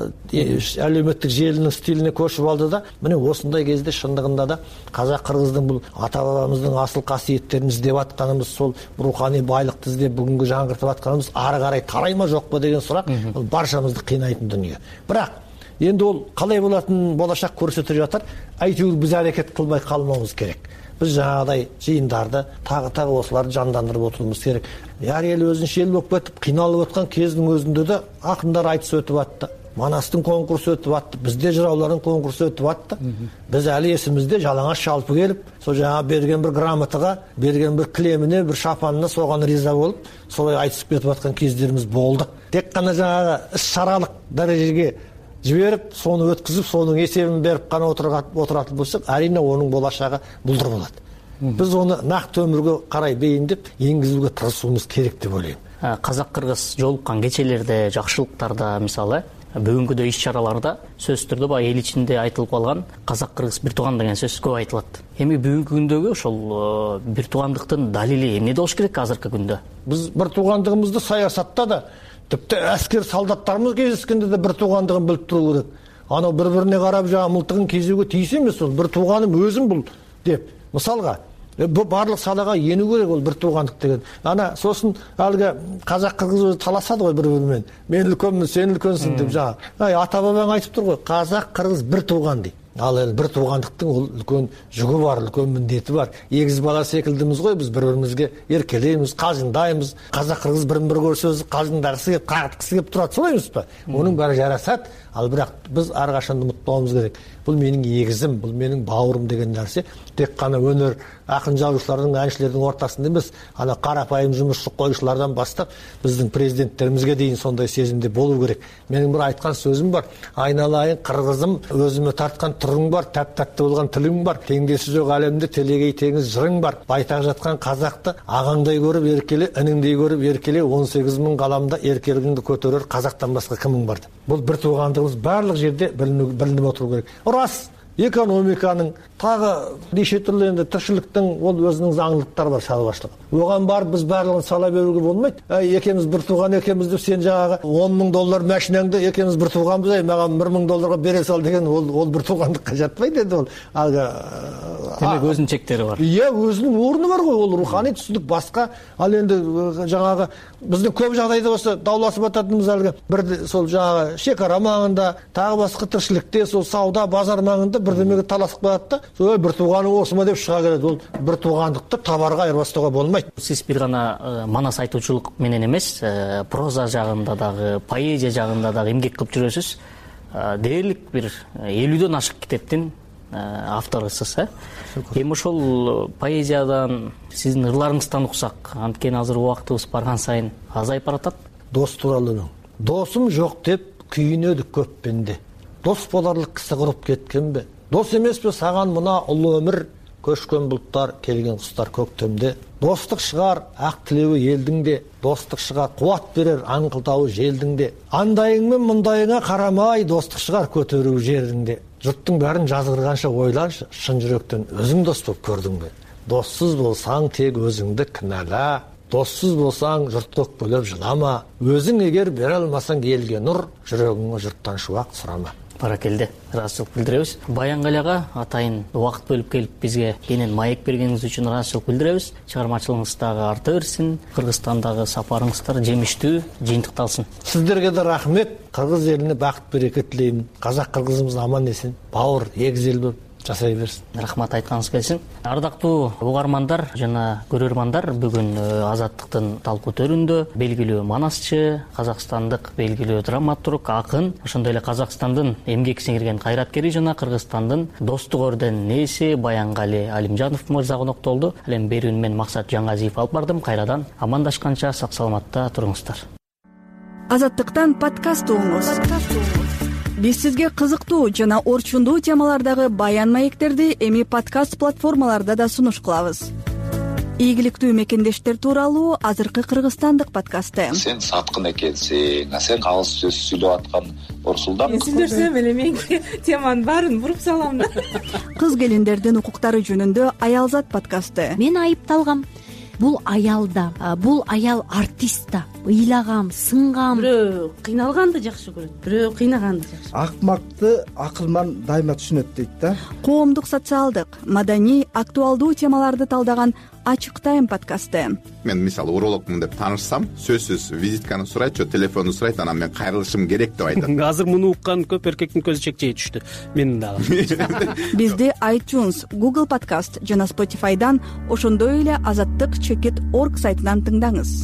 әлеуметтік желінің стиліне көшіп алды да, міне осындай кезде шындығында да қазақ-қырғыздың бұл ата-бабамыздың асыл қасиеттерін іздеп атқанымыз, сол рухани байлықты іздеп бүгінгі жаңғыртып атқанымыз ары қарай тарай ма жоқ па деген сұрақ баршамызды қинайтын дүние. Бірақ енді ол қалай болатын болашақ көрсете жатыр. Әйтеуір біз әрекет қылмай қалмауымыз керек. Біз жаңағыдай жиындарды тағы осыларды жандандырып отыруымыз керек. Әр ел өзінше ел болып кетіп, қиналып отқан кездің өзінде де ақындар айтыс өтіп атты. Манастың конкурсы өтіп атты. Бізде жыраулардың конкурсы өтіп атты. Біз әлі есімізде жалаңаш шалпы келіп, сол жаңа берген бір грамотаға, берген бір кілеміне, бір шапанына соған риза болып, солай айтысып кетіп атқан кездеріміз болды. Тек қана жаңағы іс-шаралық дәрежеге жіберіп, соны өткізіп, соның есебін беріп қана отыратын болсақ, әрине оның болашағы бұлдыр болады. Біз оны нақты өмірге қарай бейімдеп, енгізуге тырысуымыз керек деп ойлаймын. Қазақ-қырғыз жолыққан кечелерде, жақшылықтарда, мысалы, бүгінгідей іс-шараларда сөз түрде ел ішінде айтылып қалған қазақ-қырғыз бір туған деген сөз көп айтылады. Эми бүгүнкү күндөгү ошол бир туугандыктын далили эмне болуш керек азыркы күндө? Биз бир туугандыгыбызды саясатта да, типти аскер солдаттарыбыз кездескенде да бир туугандыгын билип туруу керек. Анау бири-бирине карап жаңа мылтыгын кезүүгө тийсе эмес, ол бир тууганым өзүм бул деп. Мисалга барлық салаға ену керек ол бір туғандық деген. Ана сосын әлгі қазақ-қырғыз өзі таласады ғой бір-бірімен. Мен үлкенмін, сен үлкенсің деп жаңа. Ата-бабаң айтып тұр ғой, қазақ-қырғыз бір туған дейді. Ал енді бір туғандықтың ол үлкен жүгі бар, үлкен міндеті бар. Егіз бала секілдіміз ғой, біз бір-бірімізге еркелейміз, қалжыңдаймыз. Қазақ-қырғыз бірін-бірі көрсе қалжыңдағысы келіп, қағытқысы келіп тұрады, солай емес пе? Оның бәрі жарасады. Ал бірақ біз әрқашанда ұмытпауымыз керек. Бұл менің егізім, бұл менің бауырым деген нәрсе тек қана өнер, ақын жазушылардың, әншілердің ортасында емес, ана қарапайым жұмысшы қойшылардан бастап біздің президенттерімізге дейін сондай сезімде болу керек. Менің бір айтқан сөзім бар. Айналайын қырғызым, өзіме тартқан тұрың бар, тәп-тәтті болған тілің бар, теңдесі жоқ әлемде телегей теңіз жырың бар. Байтақ жатқан қазақты ағаңдай көріп еркеле, ініңдей көріп еркеле, 18 мың ғаламда еркелігіңді көтерер қазақтан басқа кімің бар. Бұл бір туғандығымыз барлық жерде білініп отыру керек. Рас, экономиканың тағы неше түрлі енді тіршіліктің ол өзінің заңдылықтары бар, шаруашылығы. Оған барып біз барлығын сала беруге болмайды. Екеуміз бір туған екеуміз деп сен жаңағы 10 мың доллар машинаңды екеуміз бір туғанбыз, маған 1 мың долларға бере сал деген ол бір туғандыққа жатпайды енді ол. Демек өзінің шектері бар. Иә, өзінің орны бар ғой, ол рухани түсінік басқа. Ал енді жаңағы біздің көп жағдайда осы дауласып жататынымыз әлгі бір сол жаңағы шекара маңында, тағы басқа тіршілікте, сол сауда базар маңында бірдемеге таласып қалады да, сол бір туғаның осы ма деп шыға келеді. Ол бір туғандықты табарға айырбастауға болмайды. Сіз бір ғана манас айтушылық менен емес, проза жағында дағы, поэзия жағында дағы эмгек кылып жүрөсүз. Дээрлик бир 50дөн ашык китептин авторысыз. Эми ошол поэзиядан сиздин ырларыңыздан уксак, анткени азыр убактыбыз барган сайын азайып баратат. Дос тууралуу өлөң. Досум жок деп күйүнөдү көп пенде. Дос боларлык кисе куруп кеткенбе? Дос эмеспи саган мына улуу өмүр, көчкөн булуттар, келген куштар көктөмдө. Достук шығар ак тилеби элдиңде, достук шығар кубат берер аңкылтабы желдиңде. Андайың мен мындайыңа карамай, достук шығар көтөрүү жериңде. Жұрттың бәрін жазғырғанша ойланшы, шын жүректен өзің дос болып көрдің бе? Доссыз болсаң тек өзіңді кінәла, доссыз болсаң жұрт көк бөліп жылама, өзің егер бере алмасаң елге нұр, жүрегіңе жұрттан шуақ сұрама. Баракелде, ыраазычылык билдиребиз. Баянгалага атайын убакыт бөлүп келип бизге кенен маек бергениңиз үчүн ыраазычылык билдиребиз. Чыгармачылыгыңыз дагы арта берсин, Кыргызстандагы сапарыңыздар жемиштүү, жыйынтыкталсын. Сиздерге да рахмет. Кыргыз элине бакыт береке тилейм. Казак кыргызыбыз аман эсин, бауыр, эгиз эл болуп жасай берсин. Рахмат айтканыңыз келсин. Ардактуу угармандар жана көрөрмандар, бүгүн Азаттыктын талкуу төрүндө белгилүү манасчы, казакстандык белгилүү драматург, акын, ошондой эле Казакстандын эмгек сиңирген кайраткери жана Кыргызстандын достук орден ээси Баянгали Алимжанов мырза коноктолду. Ал эми берүүнү мен Максат Жаңазиев алып бардым. Кайрадан амандашканча сак саламатта туруңуздар. Азаттыктан подкаст угуңуз. Биз сизге кызыктуу жана орчундуу темалардагы баян маектерди эми подкаст платформаларда да сунуш кылабыз. ийгиликтүү мекендештер тууралуу азыркы кыргызстандык подкасты. Сен саткын экенсиң, сен кагыз сөз сүйлөп аткан Орсулдан. Сүйлөсөм эле мен теманын баарын буруп салам да. Кыз келиндердин укуктары жөнүндө Аялзат подкасты. Мен айыпталгам. Бул аял да, бул аял артист да. Ыйлагам, сынгам. Бирөө кыйналганды жакшы көрөт, бирөө кыйнаганды жакшы. Акмакты акылман дайыма түшүнөт дейт да. Коомдук, социалдык, маданий, актуалдуу темаларды талдаган Ачык тайм подкасты. Мен мисалы урологмун деп таанышсам, сөзсүз визитканы сурайт, же телефонду сурайт, анан мен кайрылышым керек деп айтат. Азыр муну уккан көп эркектин көзү чекчей түштү. Менин дагы. Бизди iTunes, Google Podcast жана Spotify'дан, ошондой эле azattik.org сайтынан тыңдаңыз.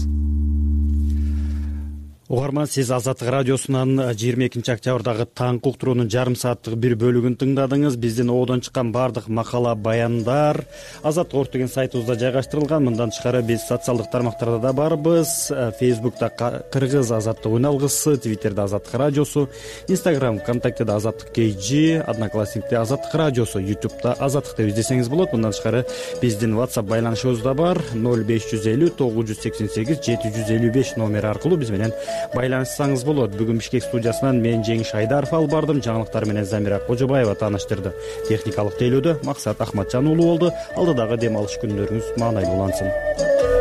Угарман, сиз Азаттык радиосунан 22 октябрдагы таңкы уктуруунун жарым сааттык бир бөлүгүн тыңдадыңыз. Биздин одон чыккан бардык макала, баяндар Азаттык деген сайтыбызда жайгаштырылган. Мындан тышкары биз социалдык тармактарда да барбыз. Facebook'та Кыргыз Азаттык үналгысы, Twitter'да Азаттык радиосу, Instagram, ВКонтактеде Азаттык KG, Одноклассникте Азаттык радиосу, YouTube'да Азаттык деп издесеңиз болот. Мындан тышкары биздин WhatsApp байланышыбыз да бар. 0550 988 755 номери аркылуу биз менен байланышсаңыз болот. Бүгүн Бишкек студиясынан мен Жеңиш Айдаров алып бардым. Жаңылыктар менен Замира Кожобаева тааныштырды. Техникалык тейлөөдө Максат Ахматжан уулу болду. Алдыдагы дем алыш күндөрүңүз маанайлуу улансын.